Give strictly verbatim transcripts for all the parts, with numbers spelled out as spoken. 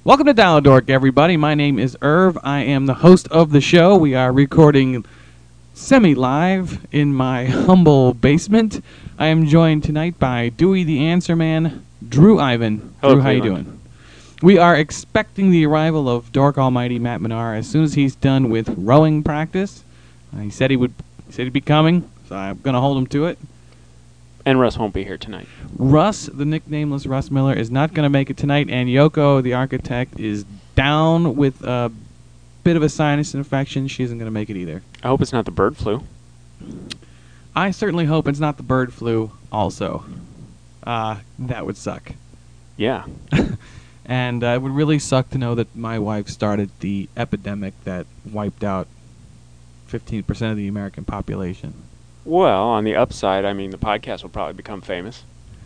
Welcome to Dial Dork, everybody. My name is Irv. I am the host of the show. We are recording semi-live in my humble basement. I am joined tonight by Dewey the Answer Man, Drew Ivan. Hello, Drew, how you Cleveland. doing? We are expecting the arrival of Dork Almighty Matt Menard as soon as he's done with rowing practice. Uh, he said he would. He said he'd be coming, so I'm going to hold him to it. And Russ won't be here tonight. Russ, the nicknameless Russ Miller, is not going to make it tonight, and Yoko, the architect, is down with a bit of a sinus infection. She isn't going to make it either. I hope it's not the bird flu. I certainly hope it's not the bird flu also. Uh, that would suck. Yeah. And uh, it would really suck to know that my wife started the epidemic that wiped out fifteen percent of the American population. Well, on the upside, I mean, the podcast will probably become famous.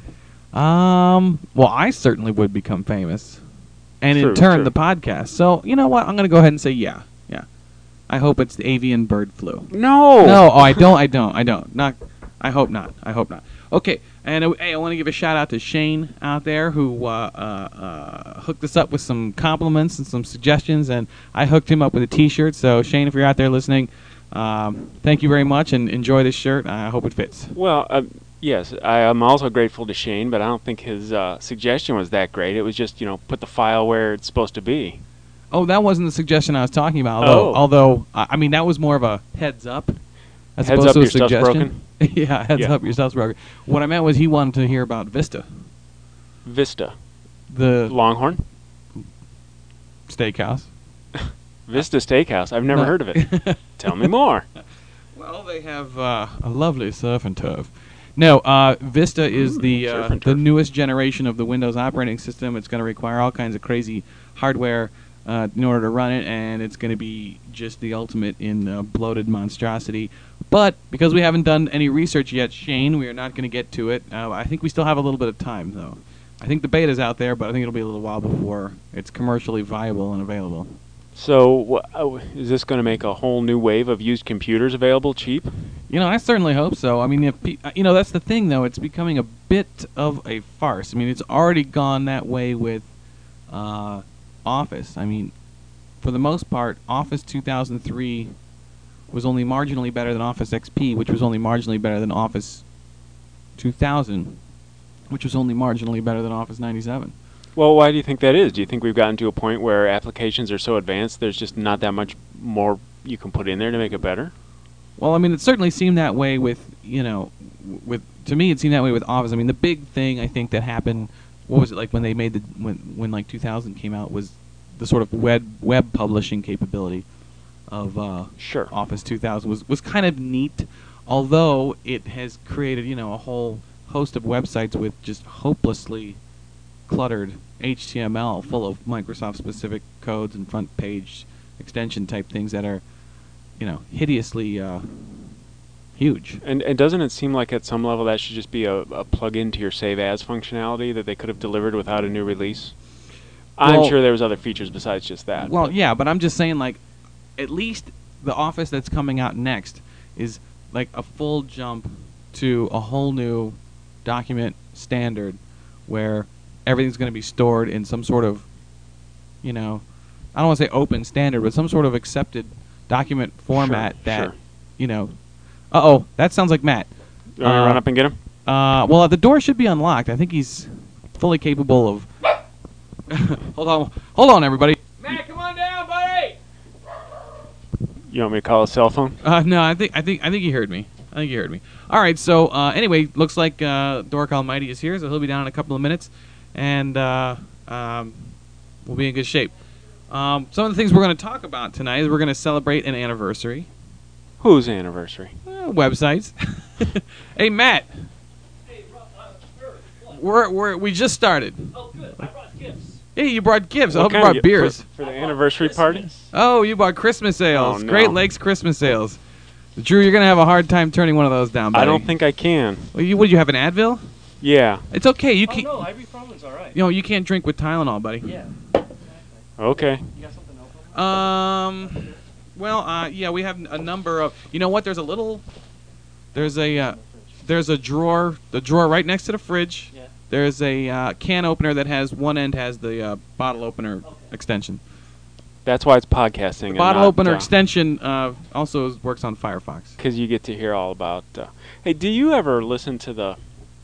Um. Well, I certainly would become famous, and True, in turn, true. the podcast. So you know what? I'm going to go ahead and say yeah, yeah. I hope it's the avian bird flu. No! No, oh, I don't. I don't. I don't. Not. I hope not. I hope not. Okay. And uh, hey, I want to give a shout out to Shane out there who uh, uh, uh, hooked us up with some compliments and some suggestions, and I hooked him up with a T-shirt. So Shane, if you're out there listening, um, thank you very much, and enjoy this shirt. I hope it fits. Well, uh, yes, I am also grateful to Shane, but I don't think his uh, suggestion was that great. It was just, you know, put the file where it's supposed to be. Oh, that wasn't the suggestion I was talking about. Although, Oh. although I I mean, that was more of a heads up. As Heads opposed up, to a your stuff's suggestion. yeah, heads Yeah. up, your stuff's broken. What I meant was he wanted to hear about Vista, Vista. the Longhorn? steakhouse. Vista Steakhouse. I've never No. heard of it. Tell me more. Well, they have uh, a lovely surf and turf. No, uh, Vista is Ooh, the surf uh, and the turf. newest generation of the Windows operating system. It's going to require all kinds of crazy hardware uh, in order to run it, and it's going to be just the ultimate in uh, bloated monstrosity. But because we haven't done any research yet, Shane, we are not going to get to it. Uh, I think we still have a little bit of time, though. I think the beta's out there, but I think it'll be a little while before it's commercially viable and available. So, wh- oh, is this going to make a whole new wave of used computers available cheap? You know, I certainly hope so. I mean, if pe- uh, you know, that's the thing, though. It's becoming a bit of a farce. I mean, it's already gone that way with uh, Office. I mean, for the most part, Office two thousand three was only marginally better than Office X P, which was only marginally better than Office two thousand, which was only marginally better than Office ninety-seven. Well, why do you think that is? Do you think we've gotten to a point where applications are so advanced there's just not that much more you can put in there to make it better? Well, I mean, it certainly seemed that way with, you know, w- with to me, it seemed that way with Office. I mean, the big thing I think that happened, what was it like when they made the when when like two thousand came out, was the sort of web web publishing capability of uh, Sure. Office two thousand was was kind of neat, although it has created, you know, a whole host of websites with just hopelessly cluttered H T M L full of Microsoft specific codes and front page extension type things that are, you know, hideously uh, huge. And, and doesn't it seem like at some level that should just be a, a plug-in to your save as functionality that they could have delivered without a new release? I'm Well- sure there was other features besides just that. Well, yeah, but I'm just saying, like, at least the Office that's coming out next is like a full jump to a whole new document standard where everything's going to be stored in some sort of, you know, I don't want to say open standard, but some sort of accepted document format Sure, that, sure. you know. Uh-oh, that sounds like Matt. You want me to uh, run up and get him? Uh, well, the door should be unlocked. I think he's fully capable of. hold on, hold on, everybody. Matt, come on down, buddy. You want me to call a cell phone? Uh, no, I think I think I think he heard me. I think he heard me. All right, so uh, anyway, looks like uh, Dork Almighty is here, so he'll be down in a couple of minutes, and uh, um, we'll be in good shape. Um, some of the things we're going to talk about tonight is we're going to celebrate an anniversary. Whose anniversary? Uh, websites. Hey, Matt. We're, we're, we just started. Oh, good. I brought gifts. Hey, you brought gifts. I What hope you kind brought of- beers. For, for the anniversary party? Oh, you bought Christmas sales. Oh, no. Great Lakes Christmas sales. Drew, you're going to have a hard time turning one of those down, buddy. I don't think I can. Well, you, would you have an Advil? Yeah. It's okay. You Oh, can. no, ibuprofen's all right. You know, you can't drink with Tylenol, buddy. Yeah. Exactly. Okay. You got something else? Um. Well, uh, yeah, we have a number of. You know what? There's a little. There's a. Uh, there's a drawer. The drawer right next to the fridge. Yeah. There's a uh, can opener that has one end has the uh, bottle opener Okay. extension. That's why it's podcasting. and Bottle not, opener uh, extension uh, also is, works on Firefox. Because you get to hear all about. Uh, hey, do you ever listen to the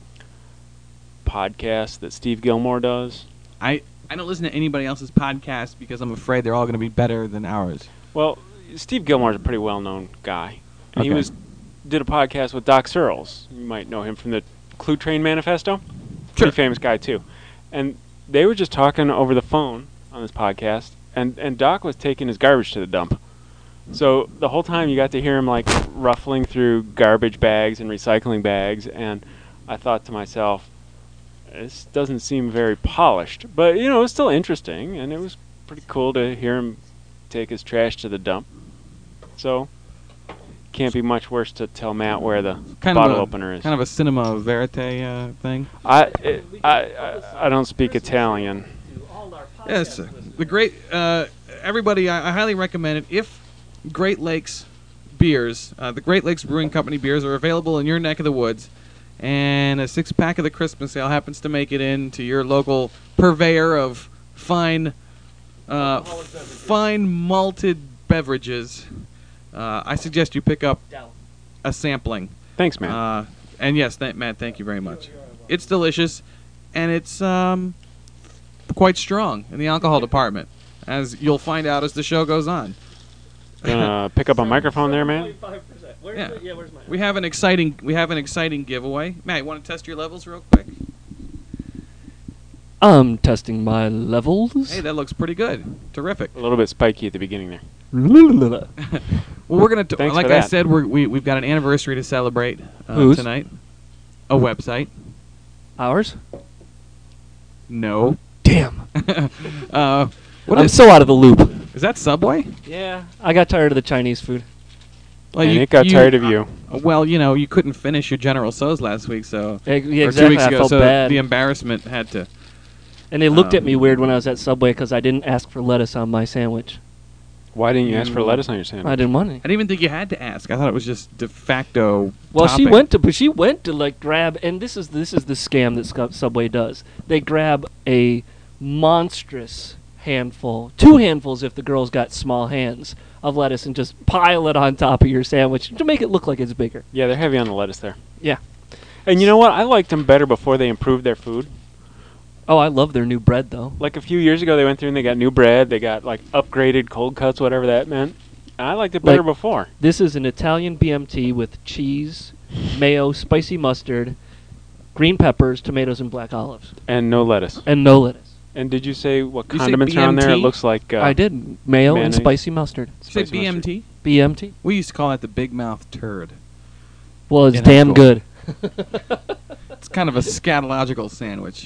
podcast that Steve Gilmore does? I, I don't listen to anybody else's podcast because I'm afraid they're all going to be better than ours. Well, Steve Gilmore's a pretty well-known guy. And he Okay. was did a podcast with Doc Searles. You might know him from the Clue Train Manifesto. Sure. Pretty famous guy too. And they were just talking over the phone on this podcast, and and Doc was taking his garbage to the dump. So the whole time you got to hear him like ruffling through garbage bags and recycling bags, and I thought to myself, this doesn't seem very polished, but you know, it was still interesting, and it was pretty cool to hear him take his trash to the dump. So can't be much worse to tell Matt where the Kind bottle of a, opener is. Kind of a cinema verite uh, thing. I, it, I I I don't speak Italian. To all our Yes, podcast listeners. the great uh, everybody. I, I highly recommend it. If Great Lakes beers, uh, the Great Lakes Brewing Company beers, are available in your neck of the woods, and a six pack of the Christmas ale happens to make it into your local purveyor of fine, uh, Alcoholic beverages. fine malted beverages, uh, I suggest you pick up Down. a sampling. Thanks, man. Uh, and yes, th- Matt, thank you very much. It's delicious, and it's um, quite strong in the alcohol department, as you'll find out as the show goes on. Gonna pick up a microphone there, man. twenty-five percent. Where's Yeah. the, yeah, where's my... We have an exciting we have an exciting giveaway. Matt, you want to test your levels real quick? I'm testing my levels. Hey, that looks pretty good. Terrific. A little bit spiky at the beginning there. Well, we're gonna t- Thanks like for I that. said, we're, we we've got an anniversary to celebrate uh, Whose? tonight. A website. Ours? No. Damn. uh, what I'm is, so out of the loop. is that Subway? Yeah, I got tired of the Chinese food. Well, and you- it got you- tired of you. Uh, well, you know, you couldn't finish your General So's last week, so Eh, yeah, or exactly. two weeks I ago, felt so bad. the embarrassment had to. And they looked at um, me weird when I was at Subway because I didn't ask for lettuce on my sandwich. Why didn't you ask for Mm. lettuce on your sandwich? I didn't want I any. didn't even think you had to ask. I thought it was just de facto. Well, she topping. went to, but she went to like grab, and this is this is the scam that Scu- Subway does. They grab a monstrous handful, two handfuls if the girl's got small hands of lettuce, and just pile it on top of your sandwich to make it look like it's bigger. Yeah, they're heavy on the lettuce there. Yeah. And you know what? I liked them better before they improved their food. Oh, I love their new bread though. Like a few years ago, they went through and they got new bread. They got like upgraded cold cuts, whatever that meant. And I liked it better Like- before. This is an Italian B M T with cheese, mayo, spicy mustard, green peppers, tomatoes, and black olives, And no lettuce. and no lettuce. And did you say what Did you say condiments are on there? It B M T? looks like uh, I did mayo mayonnaise. and spicy mustard. Did you say spicy mustard. B M T? B M T. We used to call that the big mouth turd. Well, it's In high damn school. good. It's kind of a scatological sandwich.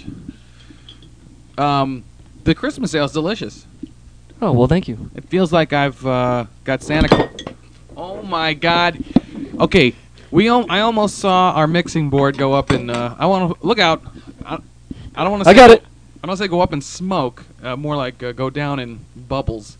Um, the Christmas ale is delicious. Oh well, thank you. It feels like I've uh, got Santa Claus. Oh my God! Okay, we al- I almost saw our mixing board go up in. Uh, I want to look out. I, I don't want to. I got it. I don't say go up in smoke. Uh, more like uh, go down in bubbles.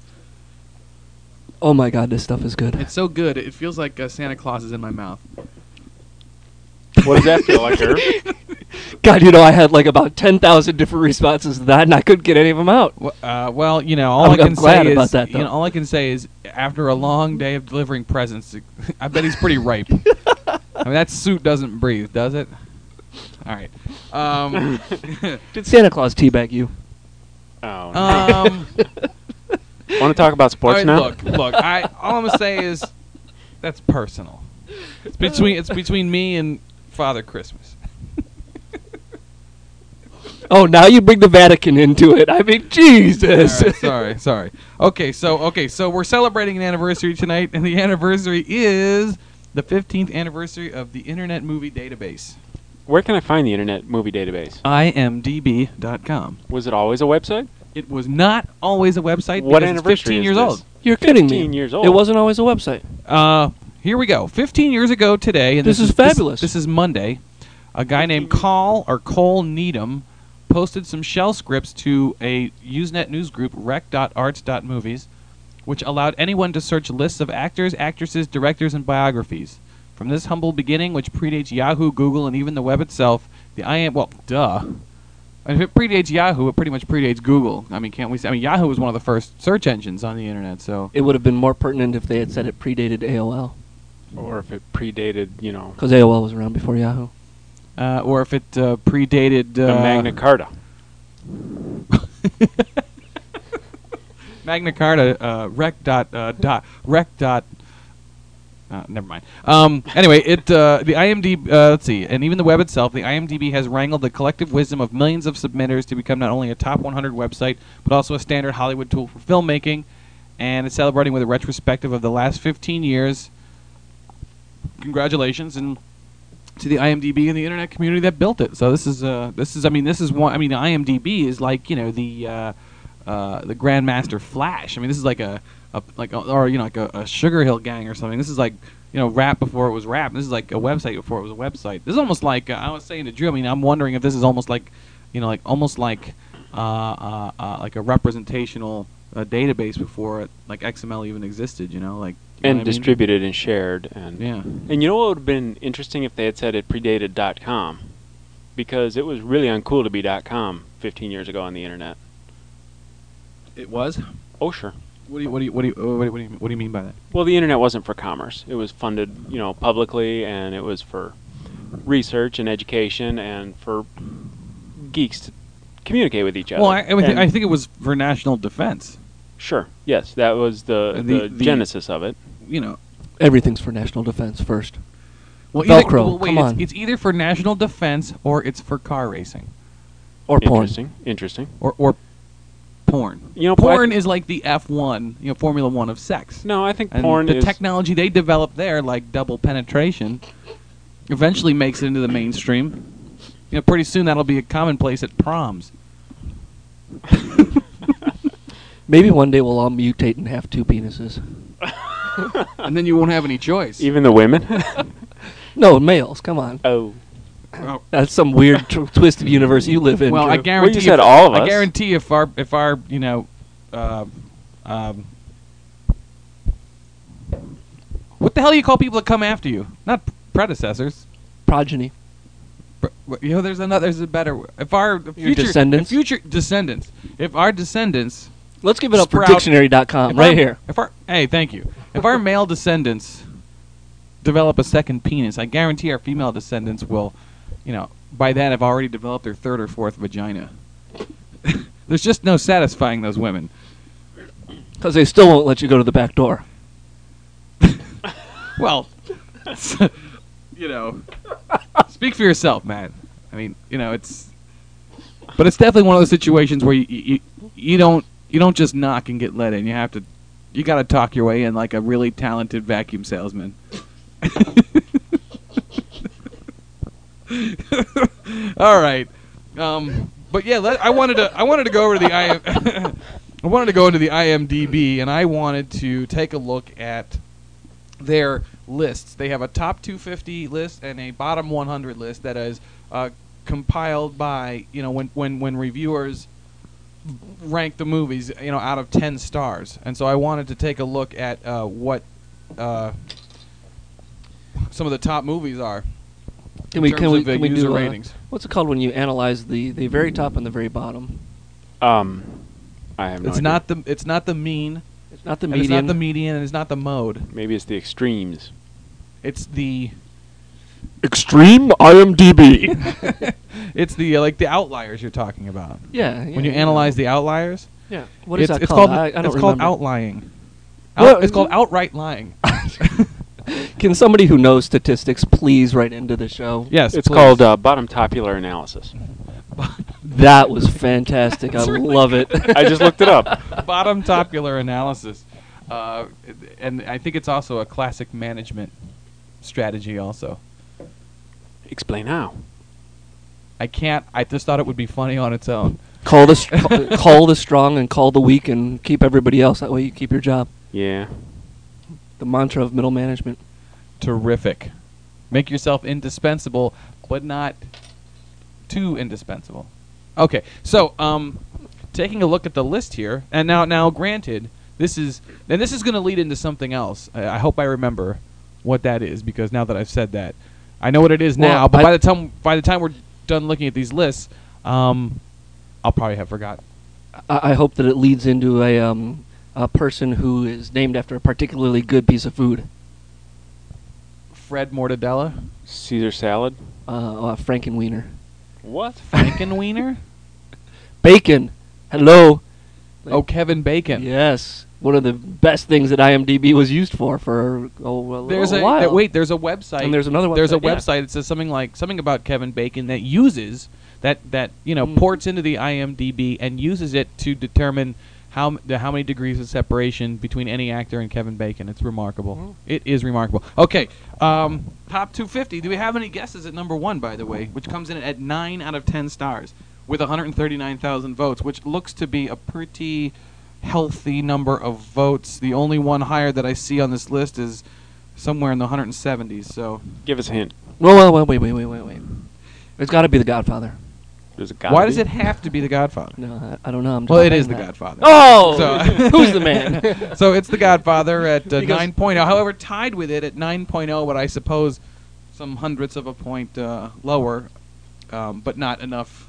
Oh my God, this stuff is good. It's so good. It feels like uh, Santa Claus is in my mouth. What does that feel like, Herb? God, you know, I had like about ten thousand different responses to that, and I couldn't get any of them out. Well, uh, well, you know, all I'm- I can I'm glad say about is, that, you know, though. all I can say is, after a long day of delivering presents, I bet he's pretty ripe. I mean, that suit doesn't breathe, does it? All right. Um, Did Santa Claus teabag you? Oh, no. um, Want to talk about all sports right, now? look, look. I all I'm gonna say is, that's personal. It's between it's between me and Father Christmas. Oh, now you bring the Vatican into it. I mean, Jesus. All right, sorry, sorry. Okay, so okay, so we're celebrating an anniversary tonight, and the anniversary is the fifteenth anniversary of the Internet Movie Database. Where can I find the Internet Movie Database? I M D B dot com. Was it always a website? It was not always a website. What because it's anniversary fifteen is years this? old. You're kidding me. fifteen years old. It wasn't always a website. Uh, here we go. fifteen years ago today, and This this, is fabulous. This, this is Monday. A guy named Call or Cole Needham posted some shell scripts to a Usenet news group, rec dot arts dot movies, which allowed anyone to search lists of actors, actresses, directors, and biographies. From this humble beginning, which predates Yahoo, Google, and even the web itself, the I am well, duh. And if it predates Yahoo, it pretty much predates Google. I mean, can't we say? I mean, Yahoo was one of the first search engines on the internet, so It would have been more pertinent if they had said it predated A O L, Or if it predated, you know, because A O L was around before Yahoo. uh, or if it uh, predated the uh, Magna Carta. Magna Carta, uh, rec dot uh, dot rec dot. Uh, never mind. Um, anyway, it uh, the I M D B. Uh, let's see, and even the web itself, the I M D B has wrangled the collective wisdom of millions of submitters to become not only a top one hundred website, but also a standard Hollywood tool for filmmaking. And it's celebrating with a retrospective of the last fifteen years. Congratulations and to the I M D B and the internet community that built it. So this is uh, this is I mean this is one. I mean the I M D B is like you know the uh, uh, the Grandmaster Flash. I mean this is like a A, like a, or you know like a, a Sugar Hill Gang or something. This is like you know rap before it was rap. This is like a website before it was a website. This is almost like uh, I was saying to Drew. I mean, I'm wondering if this is almost like you know like almost like uh, uh, uh, like a representational uh, database before it, like X M L even existed. You know, like you know And what I mean? distributed and shared. And Yeah. and you know what would have been interesting if they had said it predated .com, because it was really uncool to be .com fifteen years ago on the internet. It was. Oh sure. What do you what do you what do you uh, what do you, what do you, what do you mean by that? Well, the internet wasn't for commerce. It was funded, you know, publicly, and it was for research and education and for geeks to communicate with each other. Well, I, I, mean, And- I think it was for national defense. Sure. Yes, that was the, Uh, the, the- the- genesis of it. You know. Everything's for national defense first. Well, Velcro, either, well, wait, come it's, on. it's either for national defense or it's for car racing Or porn. Interesting. Interesting. or or porn. You know, porn I- is like the F one, you know, Formula One of sex. No, I think And porn the is technology they developed there, like double penetration, eventually makes it into the mainstream. You know, pretty soon that'll be a commonplace at proms. Maybe one day we'll all mutate and have two penises. And then you won't have any choice. even the women. No, males. Come on. Oh. Oh, That's some weird tw- twisted universe you live in. well, I Drew. guarantee. Well, you said if, all of I us. guarantee if our if our you know, uh, um, what the hell do you call people that come after you? Not p- predecessors. Progeny. Pr- wh- You know, there's another. There's a better. w- If our Your future descendants? if future descendants, if our descendants, Let's give it up Sprout- for dictionary dot com if right our- here. If our hey, thank you. If our male descendants develop a second penis, I guarantee our female descendants will, you know, by then have already developed their third or fourth vagina. There's just no satisfying those women. Because they still won't let you go to the back door. Well, you know, speak for yourself, man. I mean, you know, it's, but it's definitely one of those situations where you you, you don't you don't just knock and get let in. You have to, you got to talk your way in like a really talented vacuum salesman. All right, um, but yeah, let, I wanted to I wanted to go over to the I I wanted to go into the I M D B and I wanted to take a look at their lists. They have a top two fifty list and a bottom one hundred list that is uh, compiled by, you know, when, when, when reviewers rank the movies, you know, out of ten stars. And so I wanted to take a look at uh, what uh, some of the top movies are. Can in we terms can we of the can we user do uh, ratings. what's it called when you analyze the, the very top and the very bottom? Um, I have no It's idea. not the it's not the mean, It's not the and median. it's not the median, and it's not the mode. Maybe it's the extremes. It's the Extreme I M D B. it's the uh, like the outliers you're talking about. yeah, yeah. When you yeah. analyze the outliers, Yeah. What is it's, that it's called? called I, I don't it's called remember. outlying. Well, Out, it's is called it? outright lying. Can somebody who knows statistics please write into the show? Yes, It's please. called uh, bottom tabular analysis. That was fantastic. I That's really love it. I just looked it up. bottom tabular analysis, uh, and I think it's also a classic management strategy. Also, Explain how. I can't. I just thought it would be funny on its own. Call the str- call the strong and call the weak and keep everybody else. That way you keep your job. Yeah. The mantra of middle management. Terrific. Make yourself indispensable, but not too indispensable. Okay, so um, taking a look at the list here, and now, now, granted, this is, and this is going to lead into something else. I, I hope I remember what that is because now that I've said that, I know what it is Well, now. But I- by the time, by the time we're done looking at these lists, um, I'll probably have forgotten. I, I hope that it leads into a um a person who is named after a particularly good piece of food. Fred Mortadella, Caesar salad. Uh, uh Frankenweenie. What? Frankenweenie. Bacon. Hello. Oh, Kevin Bacon. Yes. One of the best things that IMDb was used for for oh well, There's a, a while. uh, wait. There's a website. And there's another There's a website, yeah. website. It says something like something about Kevin Bacon that uses that that you know Mm. ports into the IMDb and uses it to determine how m- the, how many degrees of separation between any actor and Kevin Bacon. It's remarkable. Mm. It is remarkable. Okay, um, top two fifty. Do we have any guesses at number one? By the way, which comes in at nine out of ten stars with one hundred thirty-nine thousand votes, which looks to be a pretty healthy number of votes. The only one higher that I see on this list is somewhere in the one hundred seventies. So Give us a hint. Well, well, wait, wait, wait, wait, wait. It's got to be The Godfather. There's a gotta why be. does it have to be The Godfather? No, I, I don't know. I'm Well, just it is saying The that. Godfather. Oh, So- who's the man? So it's The Godfather at uh, Because- nine point oh. However, tied with it at nine point oh, but I suppose some hundredths of a point uh, lower, um, but not enough.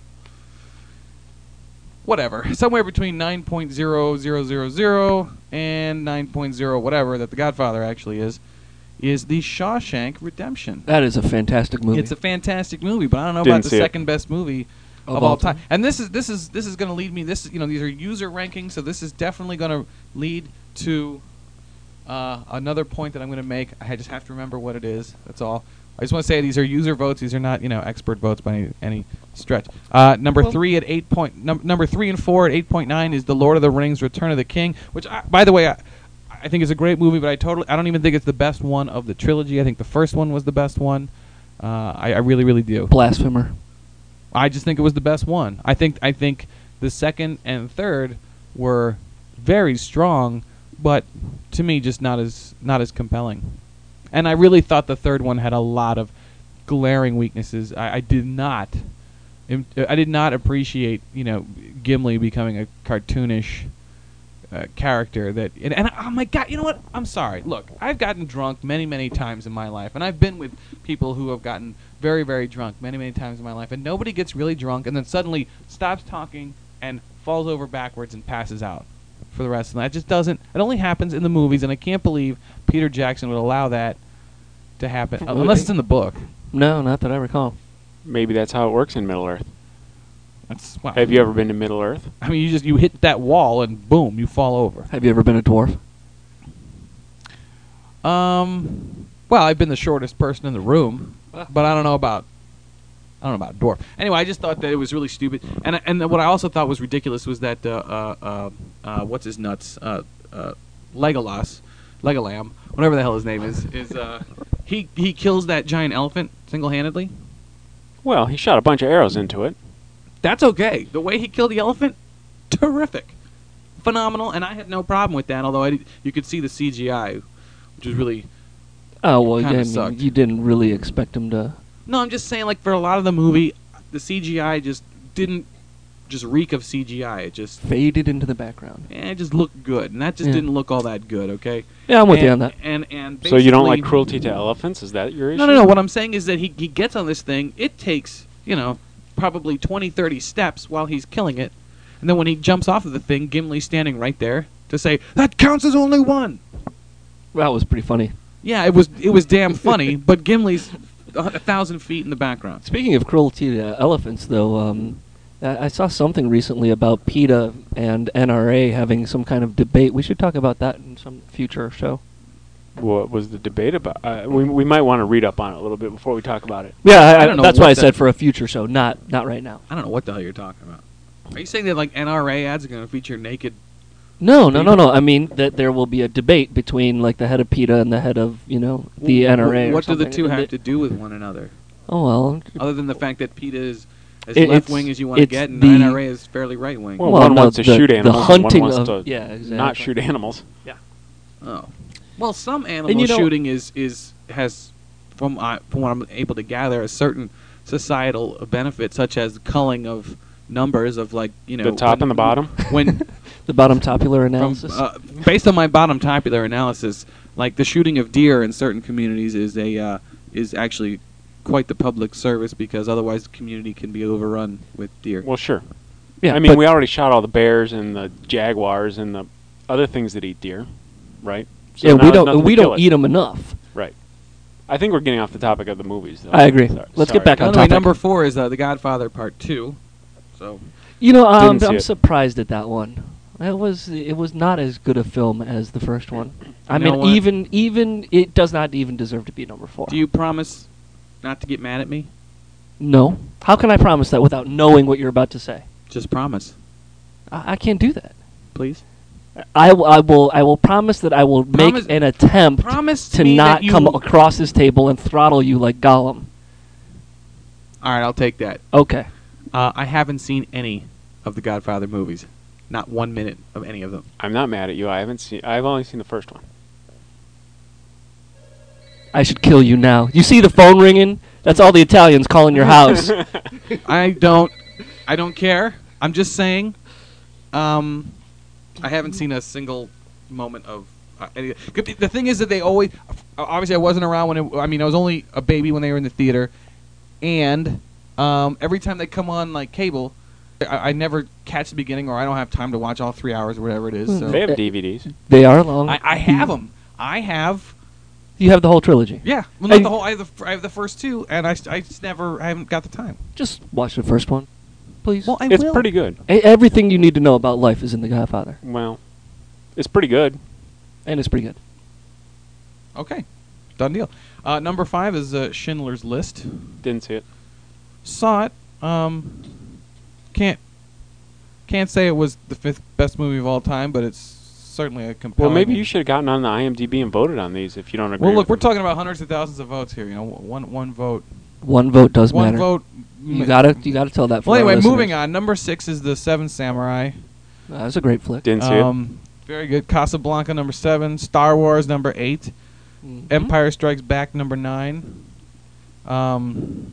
Whatever. Somewhere between nine point zero zero zero zero and nine point zero whatever that The Godfather actually is, is The Shawshank Redemption. That is a fantastic movie. It's a fantastic movie, but I don't know Didn't about the see it. second best movie of, all time. And this is this is this is going to lead me. This you know these are user rankings, so this is definitely going to lead to uh, another point that I'm going to make. I just have to remember what it is. That's all. I just want to say these are user votes. These are not you know expert votes by any, any stretch. Uh, number Well- three at eight point. Num- number three and four at eight point nine is The Lord of the Rings: Return of the King, which I, by the way I, I think is a great movie, but I totally I don't even think it's the best one of the trilogy. I think the first one was the best one. Uh, I, I really really do. Blasphemer. I just think it was the best one. I think I think the second and third were very strong, but to me just not as not as compelling. And I really thought the third one had a lot of glaring weaknesses. I, I did not im- I did not appreciate, you know, Gimli becoming a cartoonish uh, character that and, and oh my god, you know what? I'm sorry. Look, I've gotten drunk many many times in my life, and I've been with people who have gotten very very drunk many many times in my life, and nobody gets really drunk and then suddenly stops talking and falls over backwards and passes out for the rest of the night. It just doesn't. It only happens in the movies, and I can't believe Peter Jackson would allow that to happen, Really? unless it's in the book. No, not that I recall. Maybe that's how it works in Middle Earth. That's wow. Have you ever been to Middle Earth? I mean, you just you hit that wall and boom, you fall over. Have you ever been a dwarf? Um, well, I've been the shortest person in the room, but I don't know about I don't know about dwarf. Anyway, I just thought that it was really stupid, and and then what I also thought was ridiculous was that uh, uh, uh, uh, what's his nuts, uh, uh, Legolas, Legolam, whatever the hell his name is, is uh, he he kills that giant elephant single-handedly. Well, he shot a bunch of arrows into it. That's okay. The way he killed the elephant, terrific, phenomenal, and I had no problem with that. Although I did, you could see the C G I, which was really. Oh well, Kinda I mean, sucked. you didn't really expect him to. No, I'm just saying, like, for a lot of the movie, the C G I just didn't just reek of C G I. It just, Faded into the background. eh, it just looked good, and that just Yeah. didn't look all that good. Okay. Yeah, I'm with and, you on that. And and So you don't like basically- cruelty to elephants? Is that your issue? No, no, no. What I'm saying is that he he gets on this thing. It takes you know probably twenty, thirty steps while he's killing it, and then when he jumps off of the thing, Gimli's standing right there to say that counts as only one. That was pretty funny. Yeah, it was it was damn funny, but Gimli's a, a thousand feet in the background. Speaking of cruelty to elephants, though, um, I, I saw something recently about PETA and N R A having some kind of debate. We should talk about that in some future show. What was the debate about? Uh, we we might want to read up on it a little bit before we talk about it. Yeah, I, I don't know that's what why I that- said for a future show, not not right now. I don't know what the hell you're talking about. Are you saying that like N R A ads are going to feature naked? No, no, no, no. I mean that there will be a debate between like the head of PETA and the head of you know the Wh- N R A. wh- or What do the something, two and have it- to do with one another? Oh well. Other than the fact that PETA is as It- left it's- wing as you want to it's get, and the- N R A is fairly right wing. Well, Well, one no, wants to the- shoot the animals, hunting and one wants of- to yeah, exactly. not shoot animals. Oh, well, some animal you know- shooting is is has, from uh, from what I'm able to gather, a certain societal benefit, such as culling of numbers of like you know The top when- and the bottom? When The bottom popular from, analysis. uh, based on my bottom tabular analysis, like the shooting of deer in certain communities is a uh, is actually quite the public service because otherwise the community can be overrun with deer. Well, sure. Yeah, I mean, but we already shot all the bears and the jaguars and the other things that eat deer, right? So yeah, now we there's don't nothing to we kill don't it. eat them enough. Right. I think we're getting off the topic of the movies, though. I agree. Sorry- Let's sorry. get back on Anyway, topic. number four is uh, The Godfather Part Two. So You know, um, Didn't see I'm it. surprised at that one. It was it was not as good a film as the first one. I You know mean, what? even even it does not even deserve to be number four. do you promise not to get mad at me? No. How can I promise that without knowing what you're about to say? Just promise, I, I can't do that. please. I, w- I will I will promise that I will Promise- make an attempt Promise to me not that you... come across this table and throttle you like Gollum. All right, I'll take that. Okay. Uh, I haven't seen any of the Godfather movies. Not one minute of any of them. I'm not mad at you. I haven't seen. I've only seen the first one. I should kill you now. You see the phone ringing? That's all the Italians calling your house. I don't. I don't care. I'm just saying. Um, I haven't seen a single moment of. Uh, any, the thing is that they always. Obviously, I wasn't around when. It, I mean, I was only a baby when they were in the theater, and um, every time they come on like cable, I, I never catch the beginning, or I don't have time to watch all three hours or whatever it is. So They have D V Ds. They are long. I, I have them. I have. You have the whole trilogy. Yeah, well, not And- the whole. I have the, f- I have the first two, and I, st- I just never. I haven't got the time. Just watch the first one, please. Well, I It's will. pretty good. E- everything you need to know about life is in The Godfather, Well, it's pretty good. and it's pretty good. Okay, done deal. Uh, number five is uh, Schindler's List. Didn't see it. Saw it. Um, can't can't say it was the fifth best movie of all time, but it's certainly a compelling. Well, maybe you should have gotten on the I M D B and voted on these if you don't agree. Well, look, with we're them. talking about hundreds of thousands of votes here. You know, one one vote. One vote does one matter. vote. You gotta you gotta tell that. For Well, our anyway, listeners. moving on. Number six is the Seven Samurai. Uh, that's a great flick. Didn't see Um, very good. Casablanca number seven. Star Wars number eight. Mhm. Empire Strikes Back number nine. Um,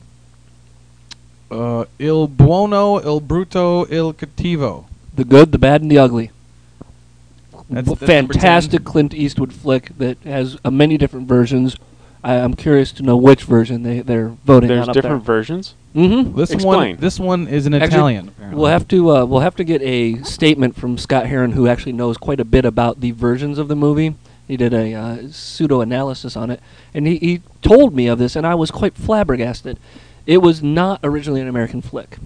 uh, Il Buono, Il Bruto, Il Cattivo. The good, the bad, and the ugly. That's- B- that's number fantastic ten. Clint Eastwood flick that has uh, many different versions. I, I'm curious to know which version they they're voting There's on up different versions. there. Mm-hmm. This Explain. one, this one is an Actually, Italian. Apparently. We'll have to uh, we'll have to get a statement from Scott Heron, who actually knows quite a bit about the versions of the movie. He did a uh, pseudo analysis on it, and he, he told me of this, and I was quite flabbergasted. It was not originally an American flick,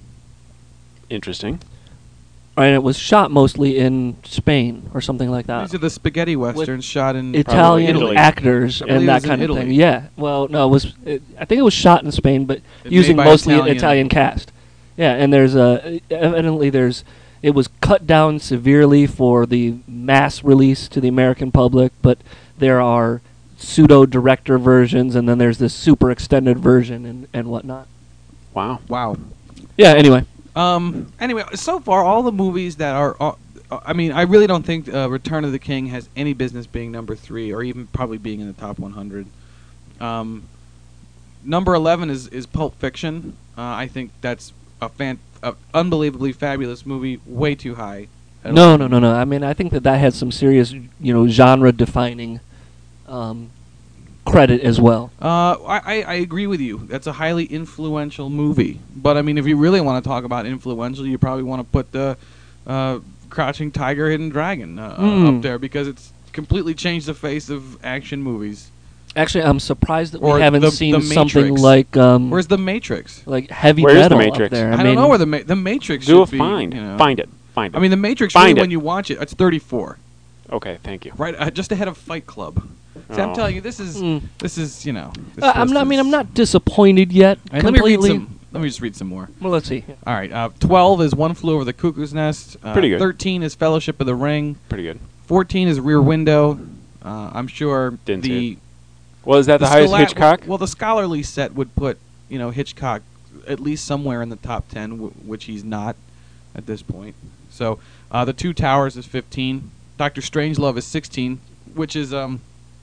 Interesting. and it was shot mostly in Spain or something like that. These are the spaghetti westerns shot in Italian Italy. actors I believe and it that was in kind of Italy. thing. Yeah. Well, no, it was. It, I think it was shot in Spain, but It using made by mostly Italian- Italian cast. Yeah, and there's a evidently there's it was cut down severely for the mass release to the American public, but there are pseudo director versions, and then there's this super extended version and and whatnot. Wow. Wow. Yeah. Anyway, Um. Anyway, so far all the movies that are, uh, uh, I mean, I really don't think uh, Return of the King has any business being number three, or even probably being in the top one hundred. Um. Number eleven is is Pulp Fiction. Uh, I think that's a fan, a unbelievably fabulous movie. Way too high. I don't no, think- no, no, no. I mean, I think that that has some serious, you know, genre defining um, credit as well. Uh, I, I I agree with you. That's a highly influential movie. But I mean, if you really want to talk about influential, you probably want to put the uh, Crouching Tiger, Hidden Dragon uh, Mm. up there because it's completely changed the face of action movies. Actually, I'm surprised that Or we haven't the- seen the something Matrix. like um, Where's the Matrix? like heavy Where is the metal up Matrix? there. I, I, don't mean, know where the Ma- the Matrix Do a should be. find. You know. Find it. Find it. I mean, the Matrix. Find Really, it. when you watch it, it's thirty-four, okay. Thank you. right? Uh, just ahead of Fight Club. See, I'm Oh. telling you, this is Mm. this is you know. This Uh, I'm list not. I mean, is- I'm not disappointed yet. All right, let me read completely. some. Let me just read some more. Well, let's see. All right, uh, twelve is One Flew Over the Cuckoo's Nest. Uh, Pretty good. thirteen is Fellowship of the Ring. Pretty good. fourteen is Rear Window. Uh, I'm sure Didn't the see Well, is that the, the highest schola- Hitchcock? Well, the scholarly set would put you know Hitchcock at least somewhere in the top ten, w- which he's not at this point. So uh, the Two Towers is fifteen. Doctor Strangelove is sixteen, which is um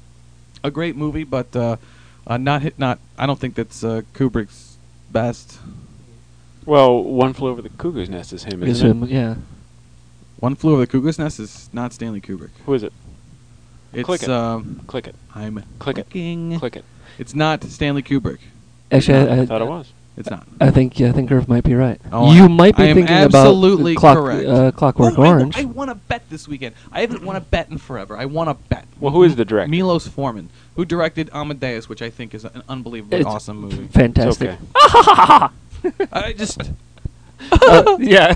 a great movie, but uh, uh, not hit. Not I don't think that's uh, Kubrick's best. Well, One Flew Over the Cuckoo's Nest is him, Is isn't him, yeah. One Flew Over the Cuckoo's Nest is not Stanley Kubrick. it? Who is it? It's Click it. um Click it. I'm Click it. clicking. Click it. It's not Stanley Kubrick. Actually, No, I, I thought it was. It's not. I think yeah, I think Irv might be right. Oh, you I- might be I am thinking absolutely about clock, correct. Uh, Clockwork Oh, I- Orange. I, won a bet this weekend. I haven't won a bet in forever. I won a bet. Well, who is the director? Milos Forman, who directed Amadeus, which I think is an unbelievably It's awesome movie. Fantastic. It's okay. I just, Uh, yeah.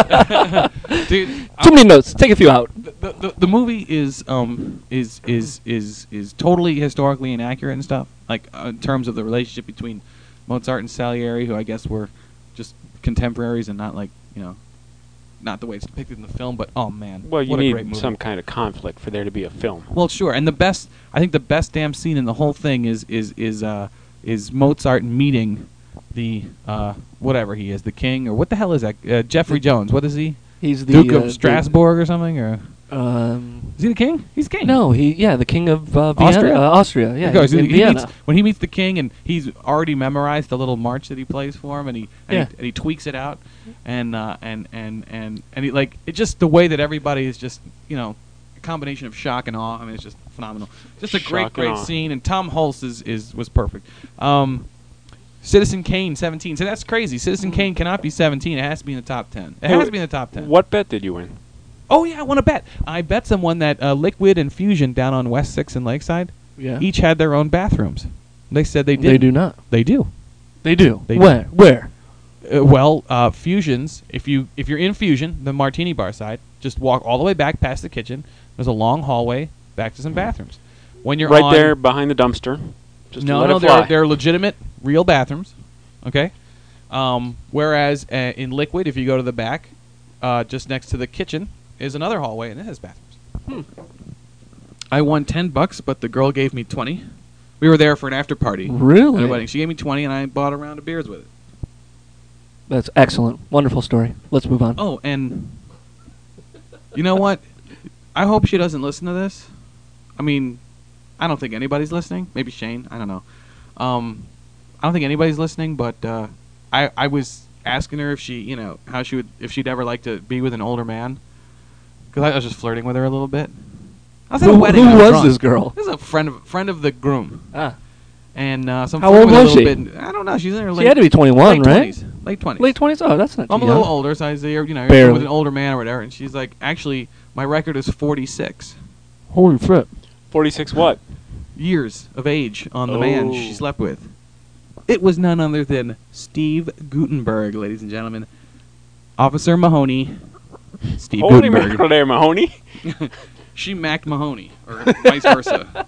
dude, Too many notes. Take a few out. the, the the movie is um is is is is totally historically inaccurate and stuff. Like uh, in terms of the relationship between Mozart and Salieri, who I guess were just contemporaries and not like you know, not the way it's depicted in the film. But oh man, Well, you what a great need movie. some kind of conflict for there to be a film. Well, sure, and the best I think the best damn scene in the whole thing is is is uh is Mozart meeting the uh whatever he is, the king or what the hell is that? Uh, Jeffrey Jones. What is he? He's the Duke uh, of Strasbourg or something? Or The, um, is he the king? He's the king. no, he yeah, the king of uh, Vienna, Austria? Uh, Austria. Yeah, He goes, he's in he- he Vienna. meets- when he meets the king, and he's already memorized the little march that he plays for him, and he and, Yeah. he, and he tweaks it out, and uh, and and and and he like it just the way that everybody is just you know a combination of shock and awe. I mean, it's just phenomenal. Just a great, Shock and great awe. scene, and Tom Hulce is, is was perfect. Um, Citizen Kane, seventeen. So that's crazy. Citizen Kane cannot be seventeen. It has to be in the top ten. It Hey, has to be in the top ten. What bet did you win? Oh yeah, I won a bet. I bet someone that uh, Liquid and Fusion down on West Sixth and Lakeside yeah. each had their own bathrooms. They said they did. They do not. They do. They do. They do. Where? Where? Uh, well, uh, Fusions. If you if you're in Fusion, the Martini Bar side, just walk all the way back past the kitchen. There's a long hallway back to some bathrooms. When you're Right on, there behind the dumpster. Just no, to let no, it they're fly. they're legitimate, real bathrooms. Okay. Um, whereas uh, in Liquid, if you go to the back, uh, just next to the kitchen is another hallway, and it has bathrooms. Hmm. I won ten bucks, but the girl gave me twenty. We were there for an after party. Really? At a wedding. She gave me twenty, and I bought a round of beers with it. That's excellent. Wonderful story. Let's move on. Oh, and you know what? I hope she doesn't listen to this. I mean, I don't think anybody's listening. Maybe Shane. I don't know. Um, I don't think anybody's listening, but uh, I I was asking her if she, you know, how she would, if she'd ever like to be with an older man, because I was just flirting with her a little bit. I was at a Who, wedding. who I was was drunk. this girl? This is a friend of friend of the groom, Ah, and uh, some How flirting old with her a was little she? Bit. I don't know. She's in her late. she had to be twenty-one, late right? twenties. Late twenties. Late twenties. Oh, that's not too I'm a young. little older, so I say, you know, you're Barely. with an older man or whatever, and she's like, actually, my record is forty-six Holy shit! forty-six what? years of age on the man Oh. she slept with. It was none other than Steve Gutenberg, ladies and gentlemen. Officer Mahoney. Steve Holy Gutenberg. mackerel there, Mahoney. She macked Mahoney, or vice versa.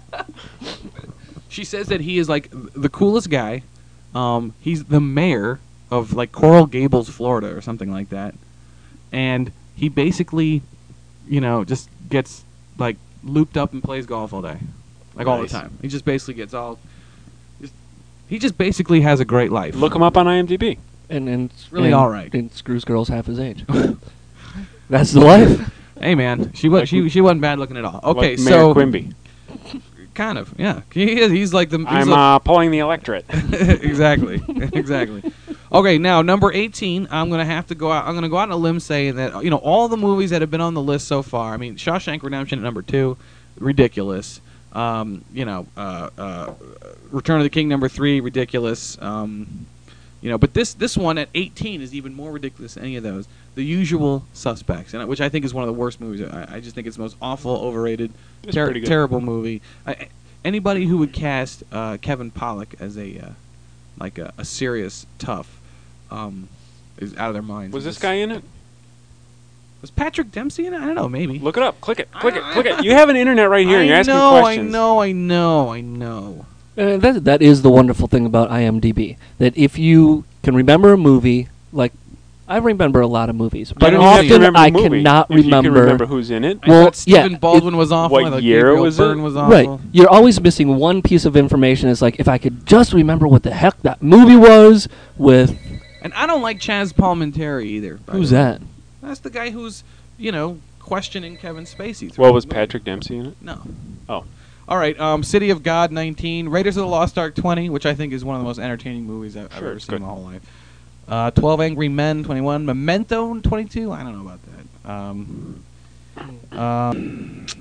She says that he is like the coolest guy. Um, he's the mayor of like Coral Gables, Florida, or something like that. And he basically, you know, just gets like looped up and plays golf all day, like all the Nice. time. He just basically gets all. Just, he just basically has a great life. Look him up on IMDb. And and Really and, all right. And screws girls half his age. That's the life. Hey man, she was Like- she she wasn't bad looking at all. Okay, like Mayor so Quimby. kind of yeah. He is, he's like the. He's I'm a- uh, pulling the electorate. exactly, exactly. Okay, now number eighteen. I'm gonna have to go out. I'm gonna go out on a limb saying that you know all the movies that have been on the list so far. I mean, Shawshank Redemption at number two, ridiculous. Um, you know, uh, uh, Return of the King number three, ridiculous. Um, you know, but this this one at eighteen is even more ridiculous than any of those. The Usual Suspects, and I- which I think is one of the worst movies. I, I just think it's the most awful, overrated, It's ter- pretty good. terrible movie. I, anybody who would cast uh, Kevin Pollak as a uh, like a, a serious tough um, is out of their minds. Was this guy in it? Was Patrick Dempsey in it? I don't know. Maybe. Look it up. Click it. Click it. Click it. You have an internet right here, I and you're asking know, questions. I know. I know. I know. Uh, that that is the wonderful thing about IMDb. That if you can remember a movie, like I remember a lot of movies, You but don't even have to often remember I the movie. cannot If you remember. can remember who's in it. I Well, thought Stephen yeah, Baldwin was awful. what I thought year Gabriel was it? Byrne was awful. Right, you're always missing one piece of information. It's like if I could just remember what the heck that movie was with. And I don't like Chaz Palminteri either. by Who's the way. that? That's the guy who's, you know, questioning Kevin Spacey. throughout Well, was the movie. Patrick Dempsey in it? No. Oh. All right. Um, City of God nineteen, Raiders of the Lost Ark twenty, which I think is one of the most entertaining movies I've, I've Sure, ever it's seen in good. my whole life. Uh, twelve Angry Men twenty-one, Memento twenty-two. I don't know about that. Um, um,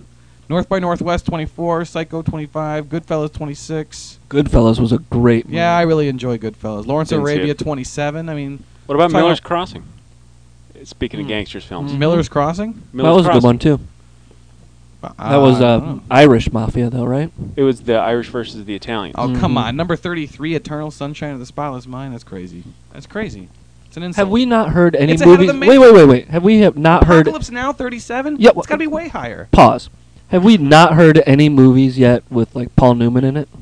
North by Northwest twenty-four, Psycho twenty-five, Goodfellas twenty-six. Goodfellas was a great movie. Yeah, I really enjoy Goodfellas. Lawrence Didn't see Arabia it. twenty-seven. I mean, What about Talking Miller's about- Crossing? Speaking Hmm. of gangsters films. Mhm. Miller's Crossing. that Miller's was a good Crossing. one too. Uh, That was I don't uh, know. Irish Mafia, though, right? It was the Irish versus the Italians. Oh, come Mhm. on. Number thirty-three, Eternal Sunshine of the Spotless Mind. That's crazy. That's crazy. It's an insult. Have we not heard any It's ahead of movies? the Wait, ma- wait, wait, wait. Have we have not heard? Apocalypse Now thirty-seven? Yeah, It's wh- got to be way higher. Pause. Have we not heard any movies yet with like Paul Newman in it?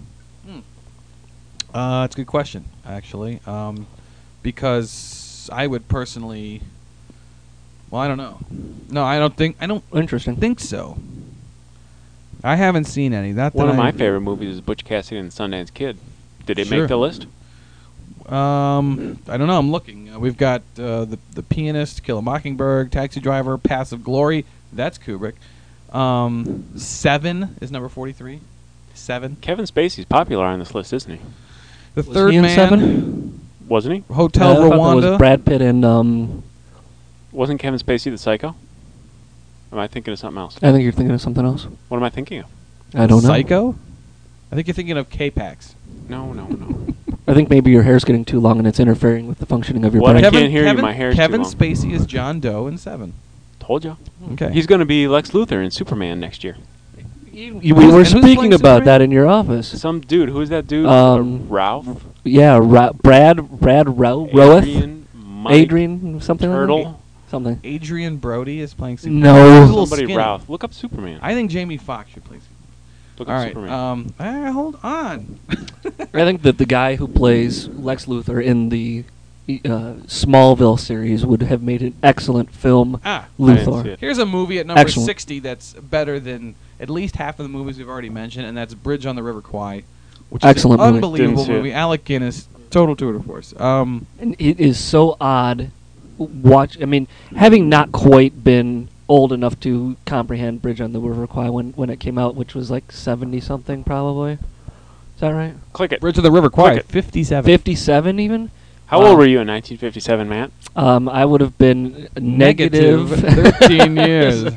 Uh, it's a good question, actually. Um, because I would personally. Well, I don't know. No, I don't think. I don't Interesting. think so. I haven't seen any. That One that of I- my favorite movies is Butch Cassidy and the Sundance Kid. Did it Sure. make the list? Um, I don't know. I'm looking. Uh, we've got uh, the the Pianist, Kill a Mockingbird, Taxi Driver, Passive Glory. That's Kubrick. Um, Seven is number forty-three. Seven. Kevin Spacey's popular on this list, isn't he? The Was Third he in Man. Seven? Wasn't he? Hotel Uh, I thought that Rwanda. was Brad Pitt and um. Wasn't Kevin Spacey the psycho? Am I thinking of something else? I think you're thinking of something else. What am I thinking of? I don't know. Psycho. I think you're thinking of K-Pax. No, no, no. I think maybe your hair's getting too long and it's interfering with the functioning of your What? brain. I can't hear you, Kevin, my hair's too Kevin long. Spacey is John Doe in Seven. Told you. Okay. He's going to be Lex Luthor in Superman next year. You, you- Who's- we were and who's speaking playing about Superman? that in your office. Some dude. Who is that dude? Um, Uh, Ralph? Yeah, Ra- Brad Brad Ro- Roeth, Adrian? Mike? Adrian, something like that? Turtle? something. Adrian Brody is playing Superman. No. He's a little Somebody skinny. Ralph. Look up Superman. I think Jamie Foxx should play Superman. Look All up right. Superman. Um. eh, hold on. I think that the guy who plays Lex Luthor in the uh, Smallville series would have made an excellent film. ah. I didn't see Luthor. it. Here's a movie at number Excellent. sixty that's better than at least half of the movies we've already mentioned, and that's Bridge on the River Kwai, which Excellent is an movie. unbelievable Didn't see it. movie. Alec Guinness, total tour de force. Um, And it is so odd. Watch. I mean, having not quite been old enough to comprehend Bridge on the River Kwai when when it came out, which was like seventy something probably. Is that right? Click it. Bridge on the River Kwai, Click it. fifty-seven. Fifty-seven even. How Wow. old were you in nineteen fifty-seven, Matt? Um, I would have been Negative negative thirteen years.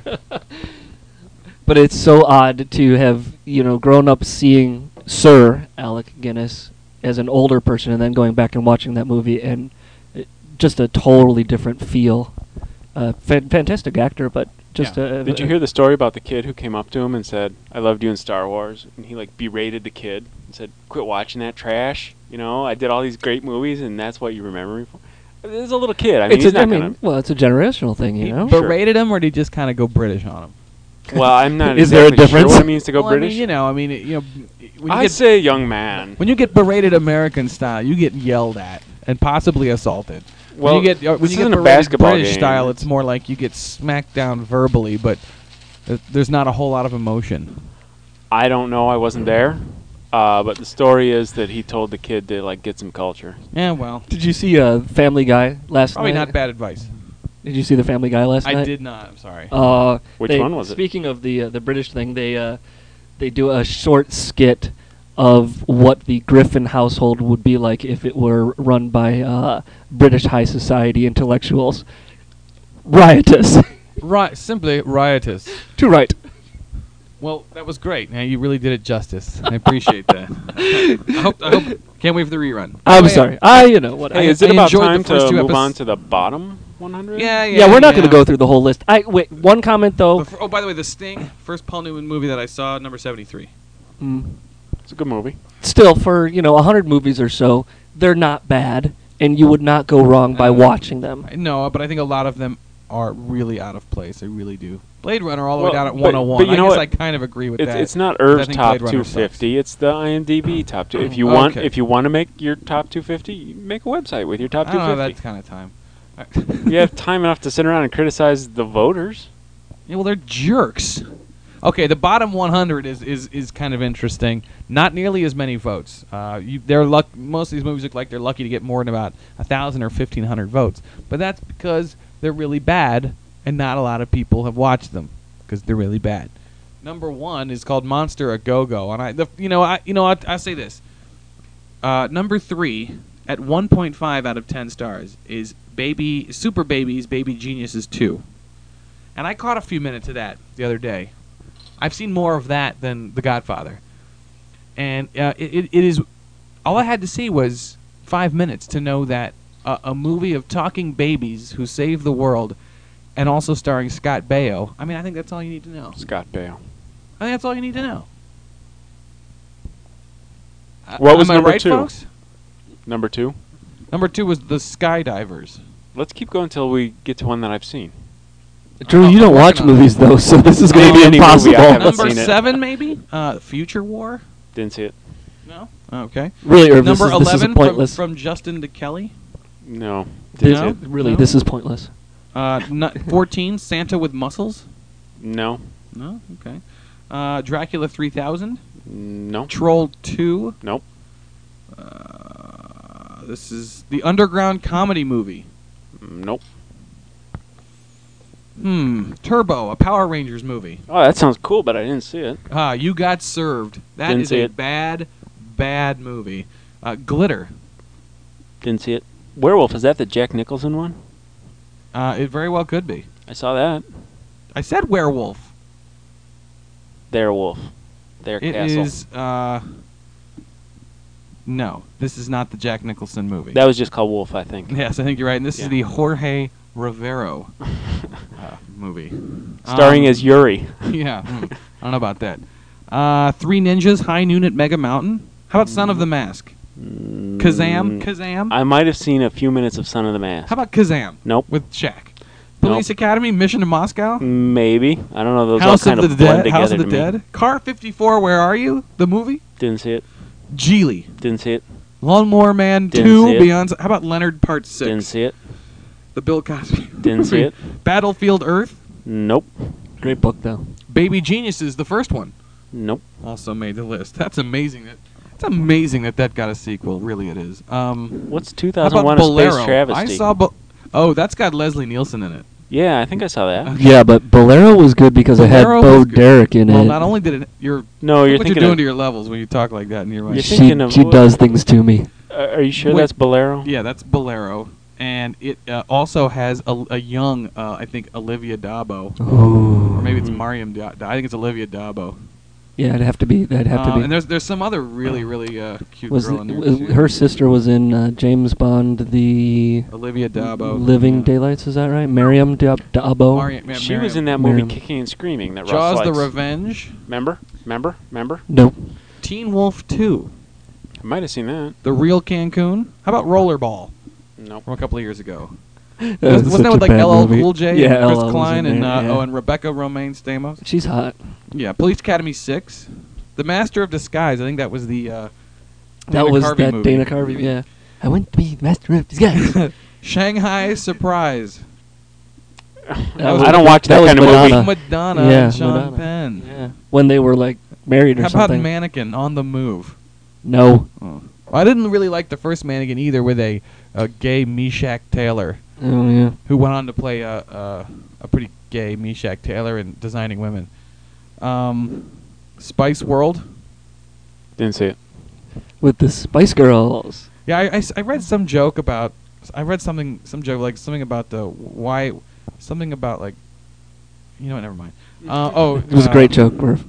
But it's so odd to have, you know, grown up seeing Sir Alec Guinness as an older person and then going back and watching that movie and it, just a totally different feel. Uh, fan- fantastic actor, but just Yeah. a, Did you hear the story about the kid who came up to him and said, "I loved you in Star Wars," and he like berated the kid and said, "Quit watching that trash. You know, I did all these great movies, and that's what you remember me for." There's a little kid. I mean, It's he's a, I not mean, gonna. well, it's a generational thing, you He know. Sure. berated him, or did he just kind of go British on him? Well, I'm not. Is there a exactly difference? Sure what it means to go well, British. I mean, you know, I mean, it- you know, when you I get say young man. when you get berated American style, you get yelled at and possibly assaulted. Well, when you get uh, when this you get isn't a berated basketball British game. style, it's more like you get smacked down verbally, but uh, there's not a whole lot of emotion. I don't know. I wasn't there. Uh, but the story is that he told the kid to like get some culture. Yeah, well, Did you see uh, Family Guy last probably night? not bad advice. Did you see the Family Guy last I night? did not. I'm sorry. Uh, Which they- one was it? Speaking of the uh, the British thing, they uh, they do a short skit of what the Griffin household would be like if it were run by uh, British high society intellectuals. Riotous. Right, simply riotous. Too right. Well, that was great. Yeah, you really did it justice. I appreciate that. I hope. I hope. Can't wait for the rerun. I'm Oh, yeah. sorry. I, you know what? Hey, I, is it I about enjoyed the time to first two move on epis- to the bottom one hundred? Yeah, yeah. yeah, we're not yeah. going to go through the whole list. I wait. One comment though. Before- oh, by the way, The Sting, first Paul Newman movie that I saw, number seventy-three. Mm. It's a good movie. Still, for you know, a hundred movies or so, they're not bad, and you would not go wrong by Uh, watching them. I- No, but I think a lot of them are really out of place. They really do. Blade Runner all the Well, way down at but- one oh one. but you I know guess what? I kind of agree with It's that. it's not I Irv's think top Blade Runner two fifty. It's the IMDb top two. If you Oh, want, okay. if you want to make your top two fifty, you make a website with your top I don't know two that fifty. kind of time. You have time enough to sit around and criticize the voters. Yeah, well, they're jerks. Okay, the bottom one hundred is, is, is kind of interesting. Not nearly as many votes. Uh, you, they're luck. Most of these movies look like they're lucky to get more than about a thousand or fifteen hundred votes. But that's because they're really bad, and not a lot of people have watched them because they're really bad. Number one is called Monster a Go Go, and I, the, you know, I, you know, I, I say this. Uh, number three at one point five out of ten stars is Baby Super Babies Baby Geniuses two. And I caught a few minutes of that the other day. I've seen more of that than The Godfather. And uh, it, it, it is... All I had to see was five minutes to know that uh, a movie of talking babies who save the world and also starring Scott Baio, I mean, I think that's all you need to know. Scott Baio. I think that's all you need to know. Uh, What was am I number right, two? folks? Number two. Number two was The Skydivers. Let's keep going until we get to one that I've seen. Drew, Uh, you I'm don't watch working on movies though, so this is going to Maybe be any movie I impossible. haven't Number seen it. seven, maybe? Uh, Future War? Didn't see it. No? Okay. Really, Irv, this Number is, this is eleven from, pointless. from Justin to Kelly. No. This- Didn't No? see it. really, No? this is pointless. Uh, nu- fourteen, Santa with Muscles. No. No? Okay. Uh, Dracula three thousand. No. Troll two. Nope. Uh, this is the Underground Comedy Movie. Nope. Hmm. Turbo, a Power Rangers movie. Oh, that sounds cool, but I didn't see it. Ah, You Got Served. That Didn't is see a it. bad, bad movie. Uh, Glitter. Didn't see it. Werewolf, is that the Jack Nicholson one? Uh, it very well could be. I saw that. I said werewolf. Their wolf. Their It castle. is. Uh, no, this is not the Jack Nicholson movie. That was just called Wolf, I think. Yes, I think you're right. And this Yeah. is the Jorge Rivero uh, movie. Starring Um, as Yuri. Yeah, hmm, I don't know about that. Uh, Three Ninjas, High Noon at Mega Mountain. How about Son of the Mask? Kazam? Mm, Kazam? I might have seen a few minutes of Son of the Mask. How about Kazam? Nope. With Shaq. Police Nope. Academy, Mission to Moscow. Maybe. I don't know. Those House all kind of of, the blend Dead. House together of the to me. Dead. Car fifty-four, Where Are You? The movie. Didn't see it. Geely. Didn't see it. Lawnmower Man Didn't two, see it. Beyond. How about Leonard Part six? Didn't see it. The Bill Cosby. Didn't see movie. it. Battlefield Earth. Nope. Great book though. Baby Geniuses, the first one, Nope. also made the list. That's amazing. That it's amazing that that got a sequel. Really, it is. Um, What's how two thousand one about A Space Bolero? Travesty? I saw. Bo- oh, that's got Leslie Nielsen in it. Yeah, I think I saw that. Yeah, but Bolero was good because it had Bolero Bo was good. Derek in Well, it. not only did it, you're No, you're what thinking you're doing of. to your levels when you talk like that in your You're mind. she thinking of she what- does things to me. Uh, are you sure Wait. that's Bolero? Yeah, that's Bolero, and it uh, also has a, a young, uh, I think, Olivia Dabo, Oh. or maybe it's Mhm. Mariam. Da- I think it's Olivia Dabo. Yeah, it'd have to be. That'd have Uh, to be. And there's there's some other really really uh, cute was girl the- in there. w- too. her sister was in uh, James Bond, the Olivia Dabo. Living Yeah. Daylights. Is that right? Miriam Dab- Dabo. Mariam- yeah, She was Mariam. in that movie Miriam. Kicking and Screaming that Jaws Russ the likes. Revenge. Remember? Remember? Remember? No. Teen Wolf two. I might have seen that. The Real Cancun. How about Rollerball Nope. from a couple of years ago? That Wasn't was wasn't such that a with like bad L L movie. Cool J Yeah, and Chris L L was Klein in and there, uh, yeah. oh and Rebecca Romaine Stamos? She's hot. Yeah, Police Academy six. The Master of Disguise. I think that was the uh, That Dana was Carvey that movie. Dana Carvey. Yeah. I want to be the master of disguise. Shanghai Surprise. That was- I don't watch that, was kind of Madonna. movie. Madonna Yeah, and Sean Madonna. Penn. Yeah. When they were like married or How something. about Mannequin on the Move? No. Oh. I didn't really like the first Mannequin either, with a, a gay Meshack Taylor Oh yeah. who went on to play a a, a pretty gay Meshack Taylor in Designing Women. Um, Spice World. Didn't see it. With the Spice Girls. Yeah, I, I s- I read some joke about. I read something, some joke like something about the why, something about like, you know what? Never mind. Uh, oh, It was a uh, great joke. Murph.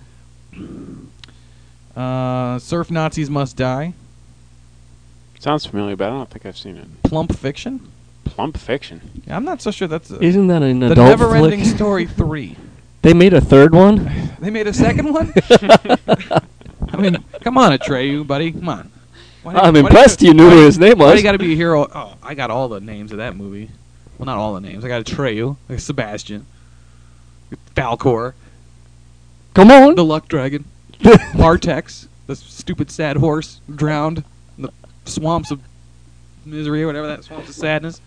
Uh, Surf Nazis Must Die. Sounds familiar, but I don't think I've seen it. Plump Fiction. Plump Fiction. Yeah, I'm not so sure that's a, Isn't that an the adult Never-Ending flick? Story three. They made a third one. They made a second one. I mean, come on, Atreyu, buddy, come on. Why do I'm why do impressed you knew why who do his name Why do was. you got to be a hero? Oh, I got all the names of that movie. Well, not all the names. I got Atreyu, like Sebastian, Falcor, Come on. the Luck Dragon, Artex, the stupid sad horse drowned in the swamps of misery or whatever that swamps of sadness.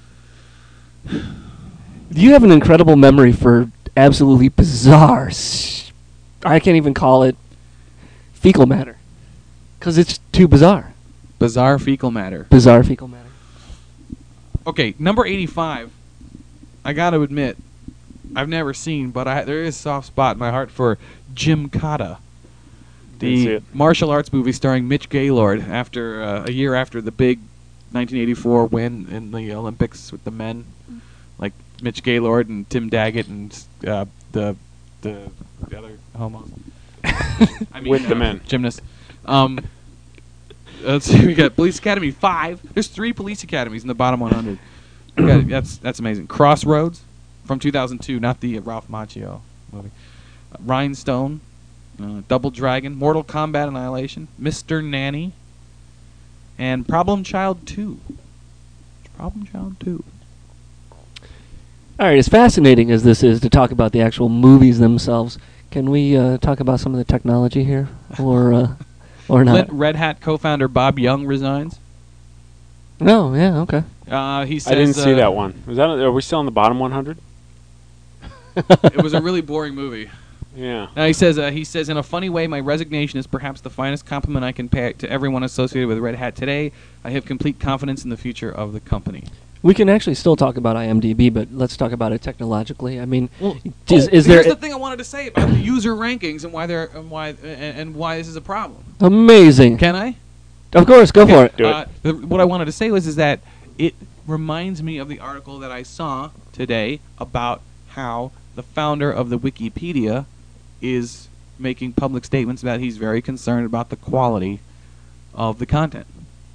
You have an incredible memory for absolutely bizarre. s- I can't even call it fecal matter, because it's too bizarre. Bizarre fecal matter. Bizarre fecal matter. Okay, number eighty-five. I got to admit, I've never seen, but I there is a soft spot in my heart for Jim Cotta, Didn't see the it. martial arts movie starring Mitch Gaylord. After uh, a year after the big nineteen eighty-four win in the Olympics with the men, like Mitch Gaylord and Tim Daggett and uh, the the, the other homos. I mean, With the uh, men. gymnasts. Um, let's see. We got Police Academy five. There's three police academies in the bottom one hundred. We got- that's that's amazing. Crossroads from two thousand two, not the uh, Ralph Macchio movie. Uh, Rhinestone, uh, Double Dragon, Mortal Kombat Annihilation, Mister Nanny, and Problem Child two. Problem Child two. All right, as fascinating as this is to talk about the actual movies themselves, can we uh, talk about some of the technology here, or uh, or not? Red, Red Hat co-founder Bob Young resigns. No, yeah, okay. Uh, he says I didn't see uh, that one. Was that? Are we still in the bottom one hundred? It was a really boring movie. Yeah. Now he says, uh, he says, in a funny way, my resignation is perhaps the finest compliment I can pay to everyone associated with Red Hat today. I have complete confidence in the future of the company. We can actually still talk about IMDb, but let's talk about it technologically. I mean, Well, is, oh, is there here's the thing I wanted to say about the user rankings and why they're and why and, and why this is a problem. amazing? Can I? Of course, go for it. Do it. Uh, the, what I wanted to say was is that it reminds me of the article that I saw today about how the founder of the Wikipedia is making public statements about he's very concerned about the quality of the content.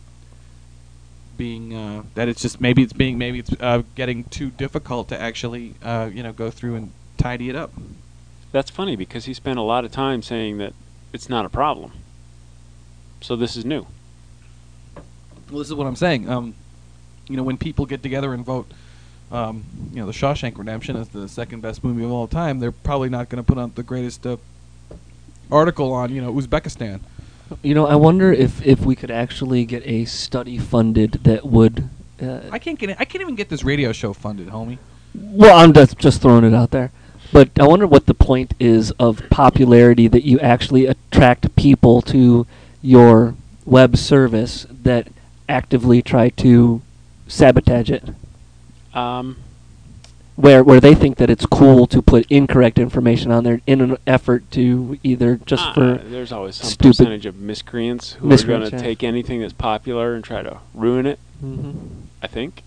Being uh, that it's just maybe it's being maybe it's uh, getting too difficult to actually uh, you know go through and tidy it up. That's funny because he spent a lot of time saying that it's not a problem. So this is new. Well, this is what I'm saying. Um, you know, when people get together and vote, um, you know, the Shawshank Redemption as the second best movie of all time, they're probably not going to put out the greatest uh, article on, you know, Uzbekistan. You know, I wonder if, if we could actually get a study funded that would. Uh, I can't get it. I can't even get this radio show funded, homie. well, I'm just just throwing it out there, but I wonder what the point is of popularity that you actually attract people to your web service that actively try to sabotage it, Um, where where they think that it's cool to put incorrect information on there in an effort to either just ah, for there's always some stupid percentage of miscreants who are miscreants, going to yeah. take anything that's popular and try to ruin it. Mhm. I think.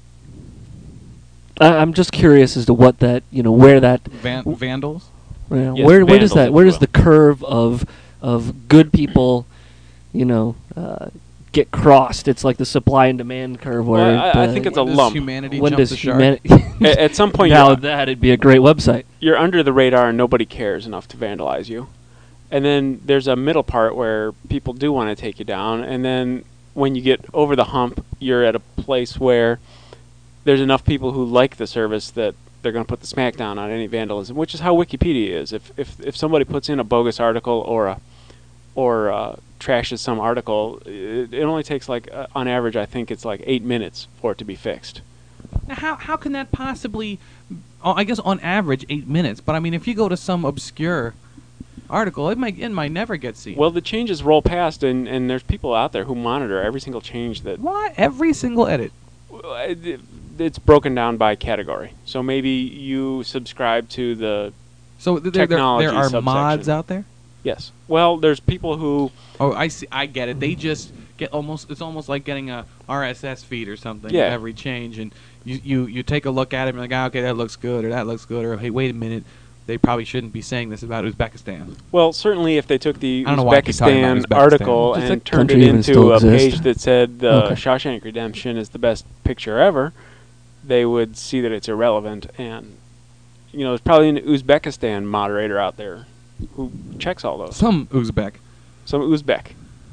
I, I'm just curious as to what that you know where that Van- vandals. Yeah, Yes, where where does vandals, that if where you does will. the curve of of good people, you know, uh, get crossed? It's like the supply and demand curve where Well, I- I uh, think it's a When does lump. humanity when jump does the shark? humanity A- at some point, now you're, that'd be a great website. you're under the radar and nobody cares enough to vandalize you. And then there's a middle part where people do want to take you down. And then when you get over the hump, you're at a place where there's enough people who like the service that they're going to put the smackdown on any vandalism, which is how Wikipedia is. If if if somebody puts in a bogus article or a or uh, trashes some article, it, it only takes like uh, on average, I think it's like eight minutes for it to be fixed. Now, how how can that possibly? Oh, I guess on average eight minutes. But I mean, if you go to some obscure article, it might it might never get seen. Well, the changes roll past, and, and there's people out there who monitor every single change that. what? Every single edit. Well, it- It's broken down by category. So maybe you subscribe to the So th- there, there, Technology there are subsection. mods out there. yes. Well, there's people who Oh, I see. I get it. They just get almost. It's almost like getting a R S S feed or something. Yeah. With every change, and you, you you take a look at it and you're like, ah, okay, that looks good, or that looks good, or hey, wait a minute, they probably shouldn't be saying this about Uzbekistan. well certainly if they took the I don't know why I keep talking about Uzbekistan, Uzbekistan. article Does and that turned it country even into still a exist? page that said the Okay. Shawshank Redemption is the best picture ever, they would see that it's irrelevant. And you know, there's probably an Uzbekistan moderator out there who checks all those. Some Uzbek. Some Uzbek.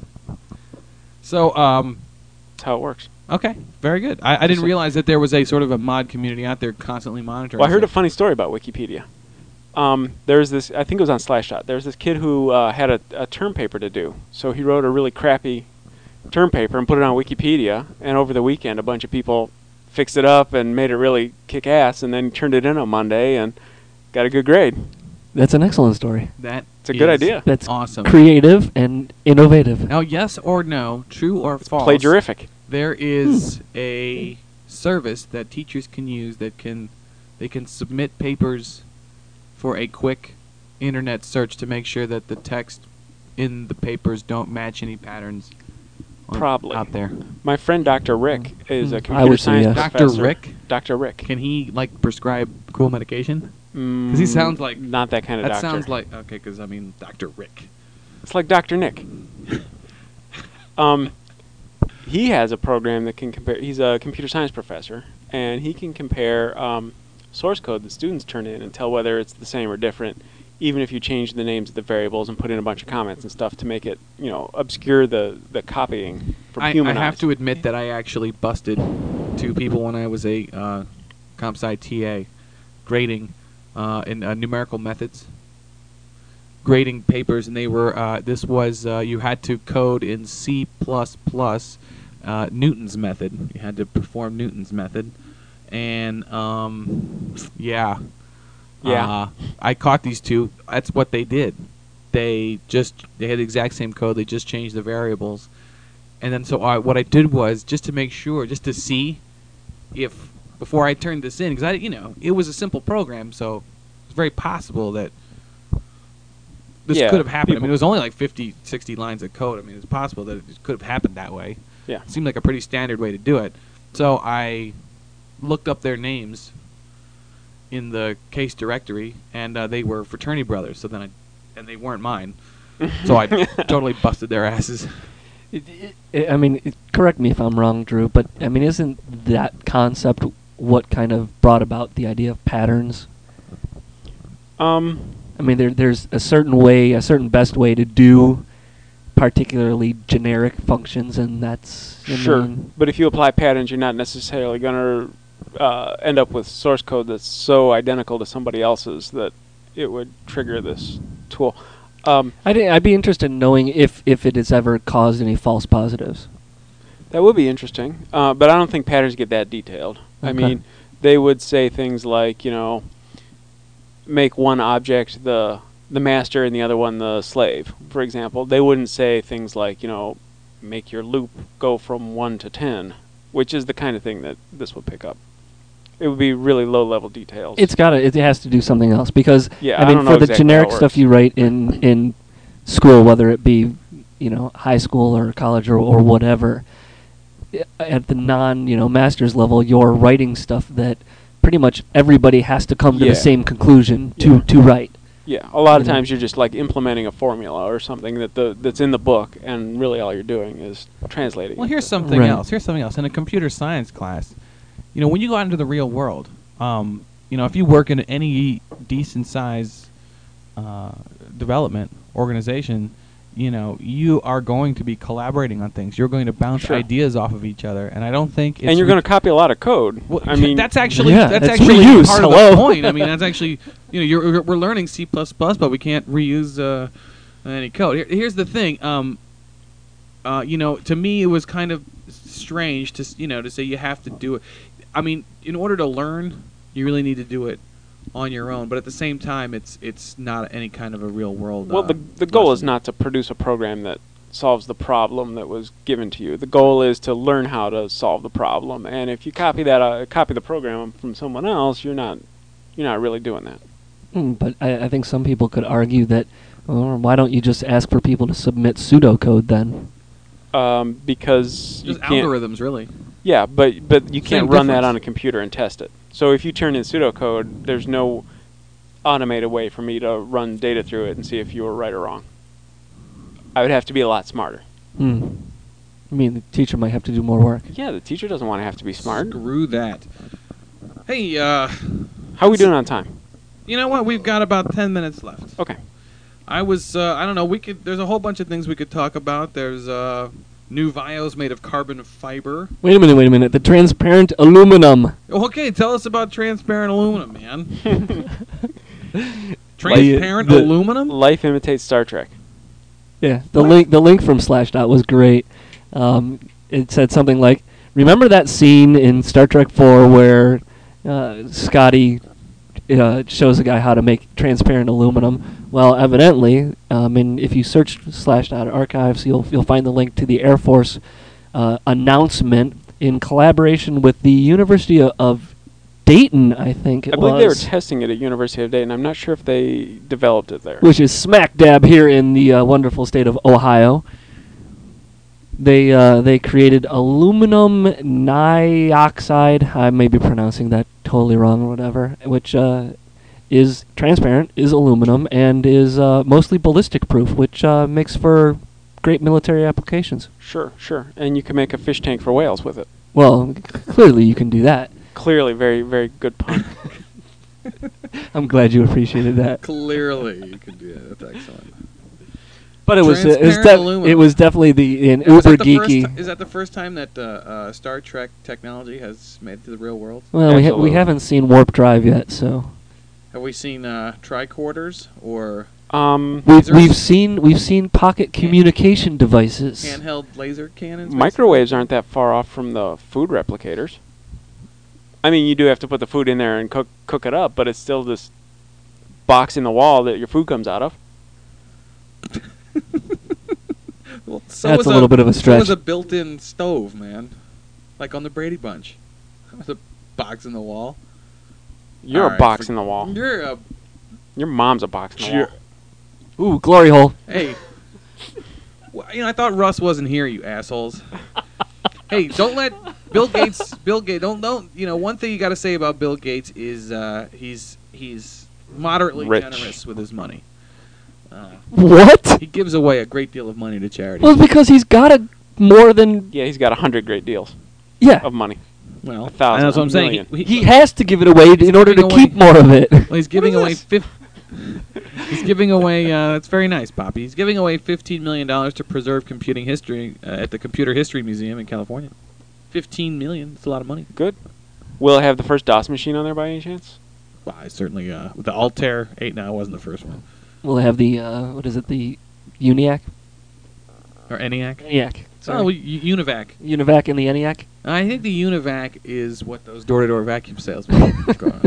So um, That's how it works. okay, very good. I, I didn't So- realize that there was a sort of a mod community out there constantly monitoring. Well, I heard a stuff. funny story about Wikipedia. Um, there's this, I think it was on Slashdot. There was this kid who uh, had a, a term paper to do. So he wrote a really crappy term paper and put it on Wikipedia. And over the weekend, a bunch of people fixed it up and made it really kick ass. And then turned it in on Monday and got a good grade. That's an excellent story. That It's a good is idea. That's awesome. creative and innovative. Now, yes or no, true or false? Plagiarific. There is a service that teachers can use that can they can submit papers for a quick internet search to make sure that the text in the papers don't match any patterns on- Probably. out there. My friend Doctor Rick is a Hmm. I computer would say science yes. Doctor professor. Rick? Doctor Rick. Can he like prescribe cool medication? Because he sounds like- not that kind of That doctor. sounds like okay, because I mean, Doctor Rick. It's like Doctor Nick. um, he has a program that can compare. He's a computer science professor, and he can compare um, source code that students turn in and tell whether it's the same or different, even if you change the names of the variables and put in a bunch of comments and stuff to make it, you know, obscure the, the copying from I, I human have eyes. to admit that I actually busted two people when I was a uh, comp sci T A, grading uh, in uh, numerical methods, grading papers, and they were. Uh, this was uh, you had to code in C plus plus, uh, Newton's method. You had to perform Newton's method, and um, yeah, Yeah. Uh, I caught these two. That's what they did. They just they had the exact same code. They just changed the variables. And then so I, what I did was just to make sure, just to see if before I turned this in, because I, you know, it was a simple program, so it's very possible that this Yeah, could have happened. I people- mean, it was only like fifty, sixty lines of code. I mean, it's possible that it could have happened that way. Yeah. It seemed like a pretty standard way to do it. So I looked up their names in the case directory, and uh, they were fraternity brothers. So then I, and they weren't mine. So I totally busted their asses. It, it, I mean, it, correct me if I'm wrong, Drew, but I mean, isn't that concept what kind of brought about the idea of patterns? Um, I mean, there, there's a certain way, a certain best way to do particularly generic functions, and that's I sure. mean, But if you apply patterns, you're not necessarily going to uh, end up with source code that's so identical to somebody else's that it would trigger this tool. Um, I'd, I'd be interested in knowing if, if it has ever caused any false positives. That would be interesting, uh, but I don't think patterns get that detailed. I Okay. mean, they would say things like, you know, make one object the the master and the other one the slave, for example. They wouldn't say things like, you know, make your loop go from one to ten, which is the kind of thing that this would pick up. It would be really low-level details. It's got to, it has to do something else because Yeah, I I mean, don't know for the exactly how generic it stuff works. you write in in school, whether it be you know high school or college or or whatever, i- at the non you know master's level, you're writing stuff that pretty much everybody has to come to Yeah. the same conclusion to Yeah. to write. Yeah, a lot of You know. times you're just like implementing a formula or something that the that's in the book, and really all you're doing is translating. Well, it. here's something Right. else. Here's something else. In a computer science class, you know, when you go out into the real world, um, you know, if you work in any decent size uh, development organization, you know, you are going to be collaborating on things. You're going to bounce Sure. ideas off of each other, and I don't think it's and you're re- going to copy a lot of code. Well, I mean, that's actually Yeah, that's, that's actually reuse. part of Hello. the point. I mean, that's actually you know you're, you're- we're learning C plus plus, but we can't reuse uh, any code. Here, here's the thing. Um, uh, you know, to me, it was kind of strange to s- you know to say you have to do it. I mean, in order to learn, you really need to do it on your own. But at the same time, it's it's not any kind of a real world. well, uh, the the goal is lesson. not to produce a program that solves the problem that was given to you. The goal is to learn how to solve the problem. And if you copy that, uh, copy the program from someone else, you're not you're not really doing that. Mm, but I, I think some people could argue that, well, why don't you just ask for people to submit pseudocode then? Um, because you Just can't. algorithms, really. Yeah, but but you Same can't run that difference. on a computer and test it. So if you turn in pseudocode, there's no automated way for me to run data through it and see if you were right or wrong. I would have to be a lot smarter. Hmm. I mean, the teacher might have to do more work. Yeah, the teacher doesn't want to have to be smart. Screw that. Hey, uh, How are we doing on time? you know what? We've got about ten minutes left. Okay. I was, uh, I don't know, we could, there's a whole bunch of things we could talk about. There's, uh, new vials made of carbon fiber. Wait a minute, wait a minute. The transparent aluminum. Okay, tell us about transparent aluminum, man. The- Transparent the- aluminum? Life imitates Star Trek. Yeah, the What? link the link from Slashdot was great. Um, it said something like, "Remember that scene in Star Trek four where uh, Scotty uh, shows a guy how to make transparent aluminum?" Well, evidently, um, and if you search Slashdot archives, you'll you'll find the link to the Air Force uh, announcement in collaboration with the University of, of Dayton, I think it I believe they were was. testing it at University of Dayton. I'm not sure if they developed it there. Which is smack dab here in the uh, wonderful state of Ohio. They uh, they created aluminum nioxide. I may be pronouncing that totally wrong or whatever. Which uh, is transparent, is aluminum, and is uh, mostly ballistic proof, which uh, makes for great military applications. Sure, sure. And you can make a fish tank for whales with it. Well, c- clearly you can do that. Clearly, very, very good pun. I'm glad you appreciated that. Clearly, you can do that. That's excellent. But it was uh, it was, Transparent def- aluminum. it was definitely the an Now, is uber that the first geeky. ti- is that the first time that uh, uh, Star Trek technology has made it to the real world? Well, we, ha- we Absolutely. haven't seen warp drive yet, so Have we seen uh, tricorders or Um, we've, Lasers? we've seen we've seen pocket communication devices. handheld laser cannons? microwaves aren't that far off from the food replicators. I mean, you do have to put the food in there and cook cook it up, but it's still this box in the wall that your food comes out of. Well, so That's was a little bit of a So was stretch. a built-in stove, man, like on the Brady Bunch. With a box in the wall. You're All a right, box for- in the wall. You're a Your mom's a box in the Sure. wall. Ooh, glory hole. hey. Well, you know, I thought Russ wasn't here, you assholes. Hey, don't let Bill Gates. Bill Gates. Don't don't. You know, one thing you got to say about Bill Gates is uh, he's he's moderately Rich. generous with his money. Uh, What? he gives away a great deal of money to charity. Well, because he's got a more than Yeah, he's got a hundred great deals yeah. of money. Well, a thousand, that's what I'm a saying. million. He, He has to give it away in order to giving away- keep more of it. well, he's giving What away is fif- He's giving away. Uh, that's very nice, Poppy. He's giving away fifteen million dollars to preserve computing history uh, at the Computer History Museum in California. Fifteen million. That's a lot of money. Good. Will it have the first DOS machine on there by any chance? Well, I certainly uh, with the Altair eight now wasn't the first one, We'll have the uh, what is it? The ENIAC. or ENIAC. ENIAC. Sorry. Oh, U- Univac. Univac and the ENIAC. I think the Univac is what those door-to-door vacuum salesmen go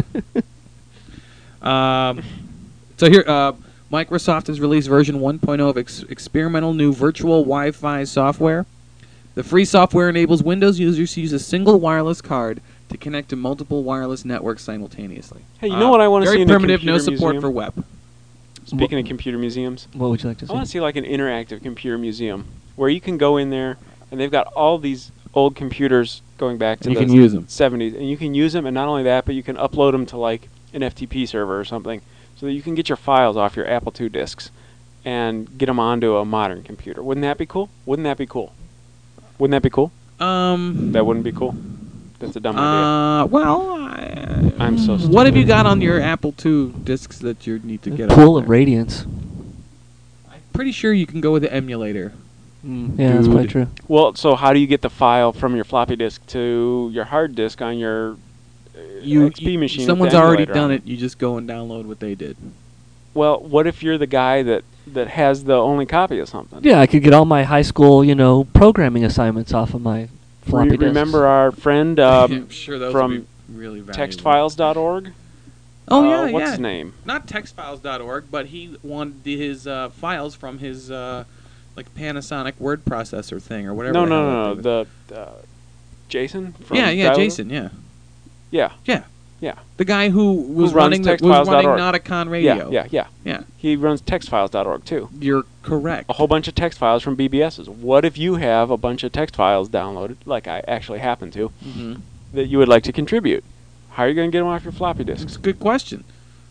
on. Um, so here, uh, Microsoft has released version one point oh of ex- experimental new virtual Wi-Fi software. The free software enables Windows users to use a single wireless card to connect to multiple wireless networks simultaneously. Hey, you know what I wanna very see in a primitive, no computer support museum? for web. Speaking of computer museums, What would you like to see? I want to see like an interactive computer museum where you can go in there and they've got all these old computers going back to And you the can use 'em. seventies, and you can use them, and not only that, but you can upload them to like an F T P server or something, so that you can get your files off your Apple two discs and get them onto a modern computer. Wouldn't that be cool? Wouldn't that be cool? Wouldn't that be cool? Um, That wouldn't be cool. That's a dumb idea. uh, well, I, I'm so What have you stupid. got on your Apple two discs that you need to A get? pool off of there? radiance. I'm pretty sure you can go with the emulator. Mm, yeah, that's probably Dude. true. Well, so how do you get the file from your floppy disk to your hard disk on your uh, You, X P you- machine? with someone's the already emulator on done it. You just go and download what they did. Well, what if you're the guy that, that has the only copy of something? Yeah, I could get all my high school, you know, programming assignments off of my floppy Re- disks. remember our friend Yeah, um, I'm sure those from would be really valuable. textfiles dot org? Oh Uh, yeah, what's yeah. his name? Not textfiles dot org, but he wanted his uh, files from his uh, like Panasonic word processor thing or whatever. No, the no, hell no, that no. thing The uh, Jason? was. From yeah, yeah, Dial-A? Jason, yeah, Yeah, yeah. yeah. The guy who was runs running the, was textfiles dot running org. Nauticon Radio. Yeah, yeah, yeah. yeah. He runs textfiles dot org too. You're correct. A whole bunch of text files from B B Ss. What if you have a bunch of text files downloaded, like I actually happen to, Mm-hmm. that you would like to contribute? How are you going to get them off your floppy It's disks? a good question.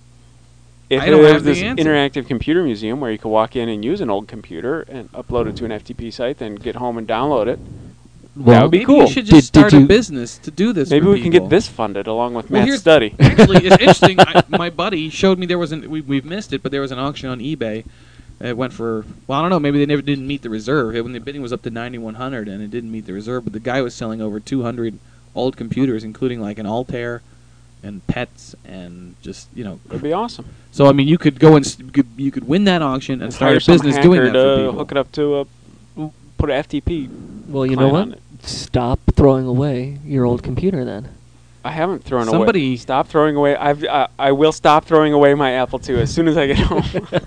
If I don't there's have the this answer. interactive computer museum where you can walk in and use an old computer and upload it to an F T P site, then get home and download it, Well, would be Maybe cool. you should Did- just did start a you- business to do this. maybe for we can people. get this funded along with Well, Matt's here's- study. Actually, it's interesting. I, my buddy showed me there was an we, we've missed it, but there was an auction on eBay. It went for well, I don't know. Maybe they never didn't meet the reserve. When the bidding was up to ninety-one hundred, and it didn't meet the reserve, but the guy was selling over two hundred old computers, including like an Altair and pets and just you know. It'd be awesome. So I mean, you could go and s- you could, you could win that auction and start Hire a some business hacker doing that to for people. hook it up to a put an F T P. well, you know client what? on it. Stop throwing away your old computer then. I haven't thrown Somebody- away. Stop throwing away. I've I, I will stop throwing away my Apple two as soon as I get home.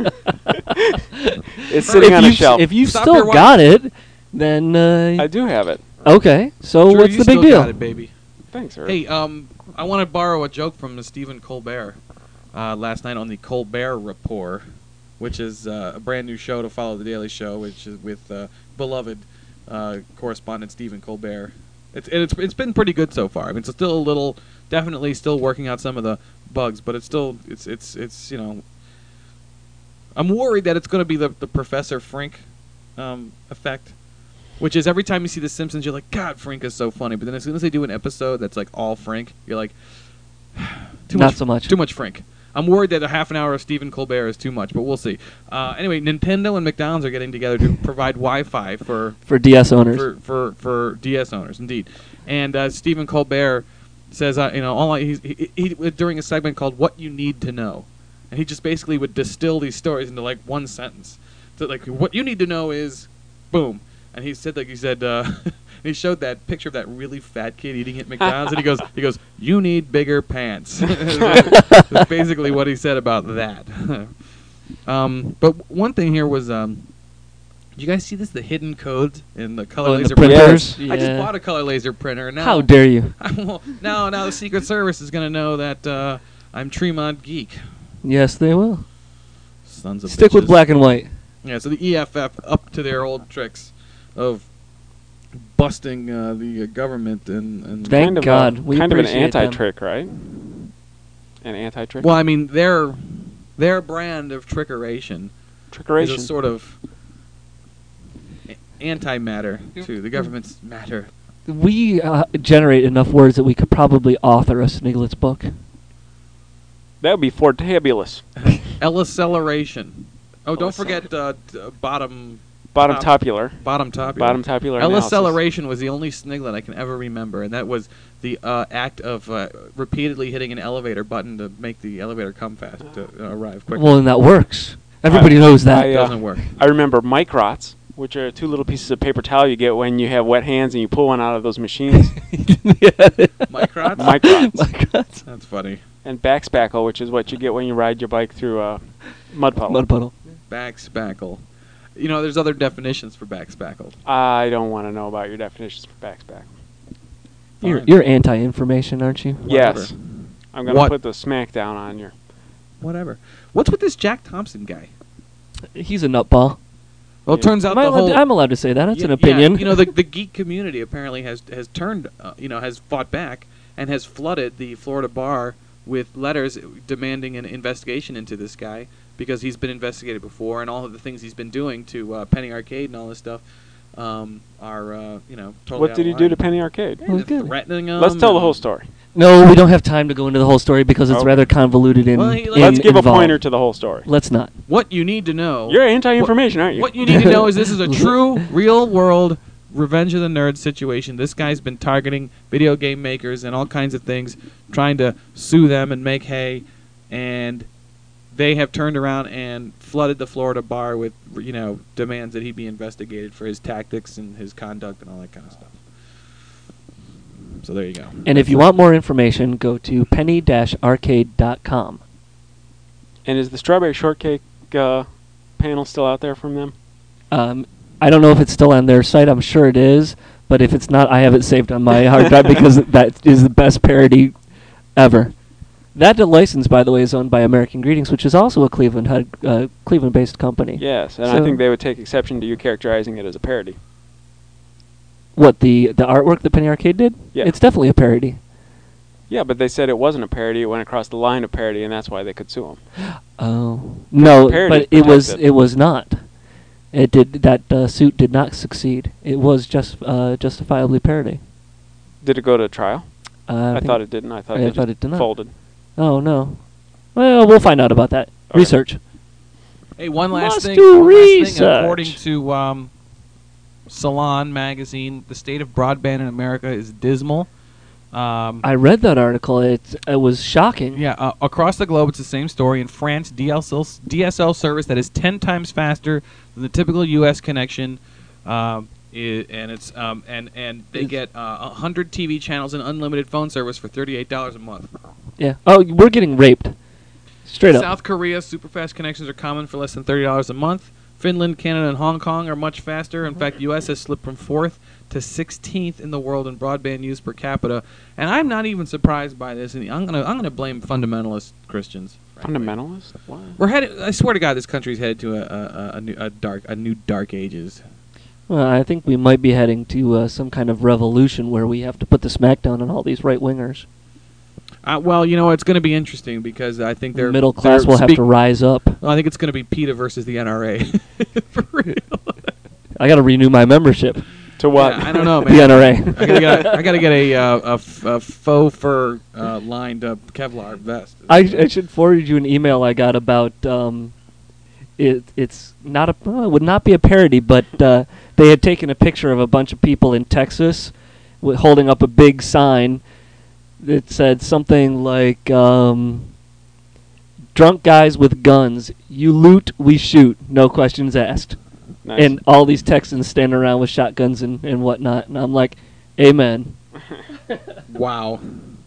It's sitting if on a you've, shelf. If you've Stop still your watch. got it, then uh, I do have it. okay. So Drew, what's you the big still deal? got it, baby. Thanks, sir. Hey, um, I want to borrow a joke from Stephen Colbert uh, last night on the Colbert Report, which is uh, a brand new show to follow the Daily Show, which is with uh, beloved uh, correspondent Stephen Colbert. It's it's it's been pretty good so far. I mean, it's still a little definitely still working out some of the bugs, but it's still it's it's it's you know. I'm worried that it's going to be the the Professor Frink um, effect, which is every time you see The Simpsons, you're like, God, Frink is so funny. But then as soon as they do an episode that's like all Frink, you're like, too Not much, so much. Too much Frink. I'm worried that a half an hour of Stephen Colbert is too much, but we'll see. Uh, anyway, Nintendo and McDonald's are getting together to provide Wi-Fi for For D S owners. for for, for D S owners, indeed. And uh, Stephen Colbert says, uh, you know, all I, he's, he, he during a segment called "What You Need to Know," and he just basically would distill these stories into like one sentence. So like, what you need to know is, boom. And he said, like he said, uh, he showed that picture of that really fat kid eating at McDonald's, and he goes, he goes, you need bigger pants. That's basically what he said about that. um, but one thing here was, um, did you guys see this? The hidden codes in the color Oh, in laser the printers? printers. I just Yeah. bought a color laser printer. Now How dare you? well, now, now the Secret Service is going to know that uh, I'm Tremont Geek. Yes, they will. Sons of Stick with bitches. black and white. Yeah, so the E F F up to their old tricks of busting uh, the uh, government and, and Thank kind of God. A, We kind of an appreciate them. anti-trick, right? An anti-trick. well, I mean their their brand of trickeration is Trickeration. a sort of a- anti-matter to the government's matter. We uh, generate enough words that we could probably author a Sniglets book. That would be fortabulous. Acceleration. Oh, don't Acceleration. forget uh, t- uh, bottom Bottom Top. topular. bottom top. Bottom topular analysis. Acceleration was the only sniglet I can ever remember, and that was the uh, act of uh, repeatedly hitting an elevator button to make the elevator come fast to uh, arrive quickly. Well, and that works. Everybody I- knows that. I, It uh, doesn't work. I remember microts, which are two little pieces of paper towel you get when you have wet hands and you pull one out of those machines. Microts? Microts. Microts. That's funny. And backspackle, which is what you get when you ride your bike through a mud puddle. Mud puddle. Backspackle. You know, there's other definitions for backspackle. I don't want to know about your definitions for backspackle. You're, Fine. you're anti-information, aren't you? Yes. I'm going to What? put the smackdown on your... Whatever. What's with this Jack Thompson guy? He's a nutball. Well, it Yeah. turns out Am I the allowed whole... to- I'm allowed to say that. That's Yeah, an opinion. Yeah, you know, the, the geek community apparently has has turned, uh, you know, has fought back and has flooded the Florida bar with letters demanding an investigation into this guy because he's been investigated before, and all of the things he's been doing to uh, Penny Arcade and all this stuff um, are, uh, you know, totally What out did of he do line. to Penny Arcade? Yeah, Oh, they're good. threatening him. Let's tell the and- whole story. No, we don't have time to go into the whole story because it's Oh. rather convoluted and Well, he- in- Let's give involved. a pointer to the whole story. Let's not. What you need to know. You're anti-information, aren't you? What you need to know is this is a true, real-world Revenge of the Nerds situation. This guy's been targeting video game makers and all kinds of things, trying to sue them and make hay, and they have turned around and flooded the Florida bar with, you know, demands that he be investigated for his tactics and his conduct and all that kind of stuff. So there you go. And if you want more information, go to penny dash arcade dot com. And is the strawberry shortcake uh, panel still out there from them? Um, I don't know if it's still on their site. I'm sure it is. But if it's not, I have it saved on my hard drive because that is the best parody ever. That license, by the way, is owned by American Greetings, which is also a Cleveland head, uh, Cleveland-based company. Yes, and I So- think they would take exception to you characterizing it as a parody. What, the the artwork that Penny Arcade did? Yeah. It's definitely a parody. Yeah, but they said it wasn't a parody. It went across the line of parody, and that's why they could sue them. Oh no, Parody but it was protected. it was not. It did that uh, suit did not succeed. It was just uh, justifiably parody. Did it go to trial? Uh, I think- thought it didn't. I thought I they thought just it did not. folded. Oh no. Well, we'll find out about that. Okay. Research. Hey, one last Must thing. do one last thing. research. According to um, Salon magazine, the state of broadband in America is dismal. Um, I read that article. It it was shocking. yeah, uh, across the globe, it's the same story. In France, D S L s- D S L service that is ten times faster than the typical U S connection, um, I and it's um, and and they Is- get uh, one hundred T V channels and unlimited phone service for thirty-eight dollars a month. Yeah. Oh, we're getting raped. Straight up. South Korea, super fast connections are common for less than thirty dollars a month. Finland, Canada, and Hong Kong are much faster. In fact, U S has slipped from fourth to sixteenth in the world in broadband use per capita. And I'm not even surprised by this. And I'm gonna I'm gonna blame fundamentalist Christians. frankly. Fundamentalist? What? We're headed. I swear to God, this country's headed to a a, a, a, new, a dark a new dark ages. Well, I think we might be heading to uh, some kind of revolution where we have to put the smackdown on all these right wingers. Uh, well, you know, it's going to be interesting because I think they're Middle class they're will have speak- to rise up. Well, I think it's going to be PETA versus the N R A. For real. I got to renew my membership. To what? Yeah, I don't know, man. The N R A. I gotta get a, I gotta get a, uh, a, f- a faux fur uh, lined up Kevlar vest. I, I should forward you an email I got about. Um, it it's not a well, it would not be a parody, but uh, they had taken a picture of a bunch of people in Texas with, holding up a big sign that said something like um, "Drunk guys with guns, you loot, we shoot, no questions asked." Nice. And all these Texans standing around with shotguns and, and whatnot, and I'm like, "Amen." Wow.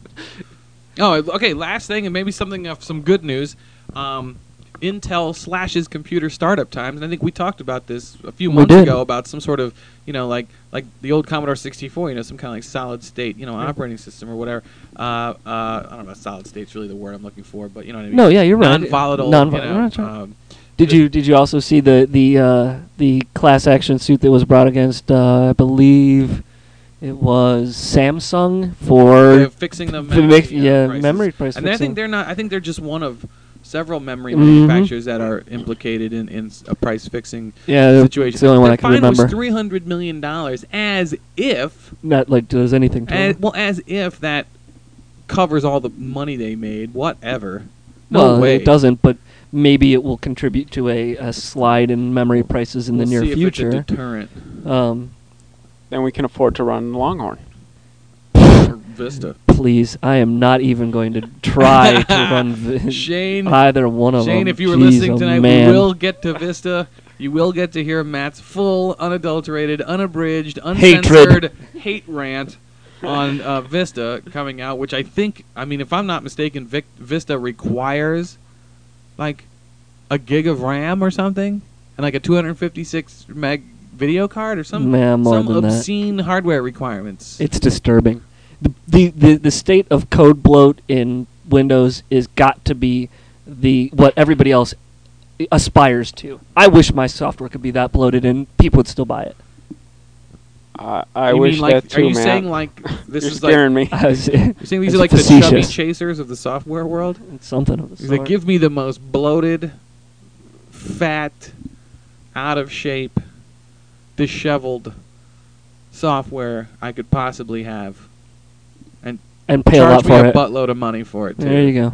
Oh, okay. Last thing, and maybe something of some good news. Um, Intel slashes computer startup times, and I think we talked about this a few We months did. ago about some sort of, you know, like like the old Commodore sixty-four, you know, some kind of like solid state, you know, operating system or whatever. Uh, uh, I don't know about solid state's really the word I'm looking for, but you know what I mean. No, yeah, you're right. Non-volatile. Non-volatile, You know, that's right. um, Did you did you also see the the uh, the class action suit that was brought against uh, I believe it was Samsung for they're fixing the f- memory, make- uh, yeah prices. memory price And I fixing. think they're not. I think they're just one of several memory Mhm. manufacturers that are implicated in, in s- a price fixing yeah situation. it's the only one the I can fine remember. was three hundred million dollars, as if, Not like does anything to as, them. well, as if that covers all the money they made. Whatever. No Well, way. it doesn't, but maybe it will contribute to a, a slide in memory prices in We'll the near see if future. it's a deterrent. Um, Then we can afford to run Longhorn. Or Vista. please, I am not even going to try to run vi- Shane, either one of them. Shane, if you were Jeez, listening oh tonight, man. we will get to Vista. You will get to hear Matt's full, unadulterated, unabridged, uncensored hate rant on uh, Vista coming out, which I think, I mean, if I'm not mistaken, Vic- Vista requires like a gig of RAM or something, and like a two hundred fifty-six meg video card or some Man, more some than that. obscene hardware requirements. It's disturbing. The, the the the state of code bloat in Windows is got to be the what everybody else aspires to. I wish my software could be that bloated and people would still buy it. Uh, I You wish mean, like, that too, are you Matt. saying like this You're is like scaring me. I was- you're saying these It's are like the chubby facetious. chasers of the software world? It's something of the He's like, sort. give me the most bloated, fat, out of shape, disheveled software I could possibly have, and and pay a lot charge me for a it. buttload of money for it too. There you go.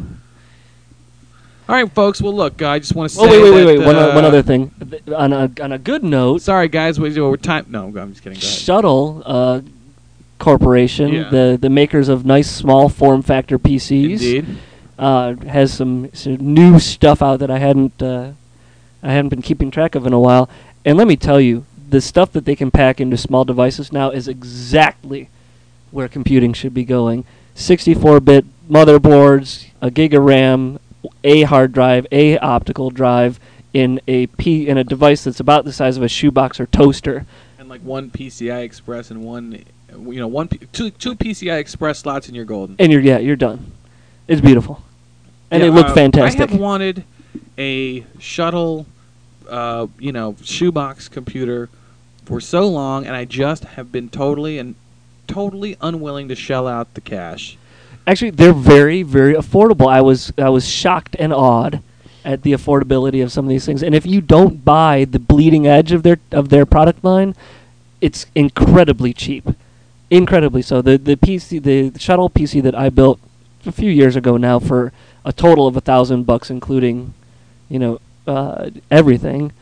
All right, folks. Well, look, uh, I just want to say. Oh wait, wait, wait, that, wait. One, o- one uh, other thing. Th- On a on a good note, Sorry, guys. We, we're time. No, I'm just kidding. Go ahead. Shuttle uh, Corporation, Yeah. the the makers of nice small form factor P Cs, Indeed. uh, has some, some new stuff out that I hadn't uh, I hadn't been keeping track of in a while. And let me tell you, the stuff that they can pack into small devices now is exactly where computing should be going. sixty-four bit motherboards, a gig of RAM, a hard drive, a optical drive in a P in a device that's about the size of a shoebox or toaster. And like one P C I Express and one, you know, one P- two two P C I Express slots, and you're golden. And you're yeah, you're done. It's beautiful. And Yeah, they look uh, fantastic. I have wanted a shuttle, uh, you know, shoebox computer for so long, and I just have been totally and totally unwilling to shell out the cash. Actually, they're very, very affordable. I was I was shocked and awed at the affordability of some of these things. And if you don't buy the bleeding edge of their of their product line, it's incredibly cheap, incredibly so. The the P C, the shuttle P C that I built a few years ago now for a total of a thousand bucks, including, you know, uh, everything.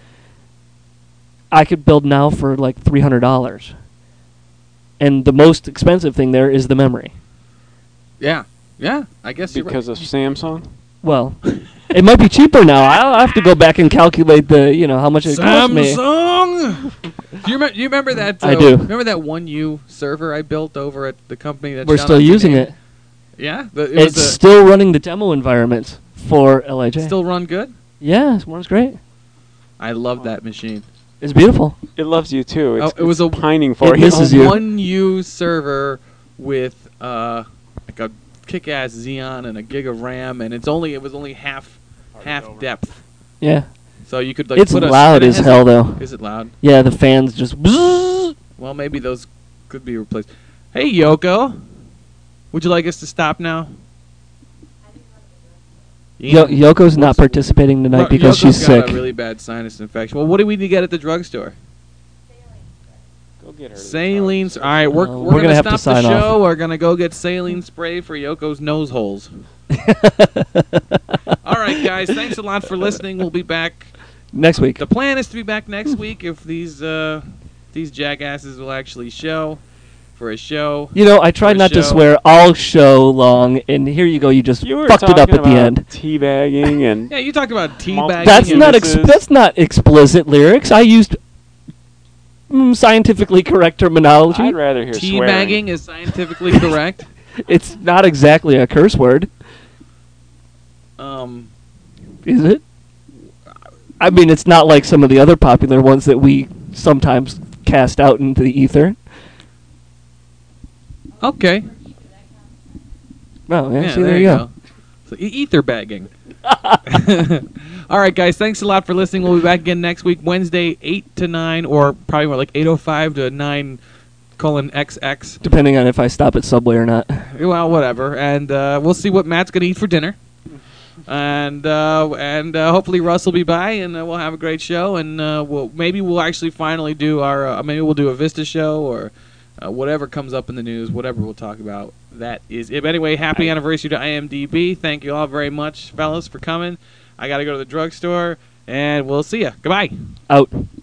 I could build now for like three hundred dollars. And the most expensive thing there is the memory. Yeah, yeah. I guess you're Because right. of Samsung? Well, it might be cheaper now. I'll have to go back and calculate the, you know, how much it cost me. Samsung. do you remember? You remember that? Uh, I do. Remember that one U server I built over at the company that We're shot still out the using game? it. Yeah, the, it It's was a, still running the demo environment for L I J. still run good. Yeah, it runs great. I love that machine. It's beautiful. It loves you too. It's, Oh, it was it's a- pining for it you. misses a you. one U server with uh, like a kick-ass Xeon and a gig of RAM, and it's only it was only half half depth, Yeah. so you could like It's put a loud it as has hell, a- though. Is it loud? Yeah, the fans just... bzzz. Well, maybe those could be replaced. Hey, Yoko, would you like us to stop now? Yo- Yoko's not participating tonight Ro- because Yoko's she's got sick. a really bad sinus infection. Well, what do we need to get at the drugstore? Go get her. the Saline. drugs. All right, we're, Oh, we're, we're gonna, gonna have to stop the sign off. show. We're gonna go get saline spray for Yoko's nose holes. All right, guys. Thanks a lot for listening. We'll be back. Next week. The plan is to be back next week if these uh, these jackasses will actually show for a show. You know, I tried For a not to show. swear all show long, and here you go. You just You were fucked it up talking at the about end. teabagging and Yeah, you talked about Mul- teabagging. That's and- not ex- Penises. that's not explicit lyrics. I used mm, scientifically correct terminology. I'd rather hear swearing. teabagging is scientifically correct. It's not exactly a curse word, Um, is it? I mean, it's not like some of the other popular ones that we sometimes cast out into the ether. okay. Oh, yeah, Yeah, see, there, you go. So, e- ether bagging. All right, guys. Thanks a lot for listening. We'll be back again next week, Wednesday, eight to nine, or probably more like eight oh five to nine colon X X. Depending on if I stop at Subway or not. Well, whatever. And uh, we'll see what Matt's going to eat for dinner. And uh, and uh, hopefully Russ will be by, and uh, we'll have a great show. And uh, we'll maybe we'll actually finally do our uh, maybe we'll do a Vista show or uh, whatever comes up in the news, whatever we'll talk about. That is it. But anyway, happy anniversary to I M D B. Thank you all very much, fellas, for coming. I got to go to the drugstore, and we'll see ya. Goodbye. Out.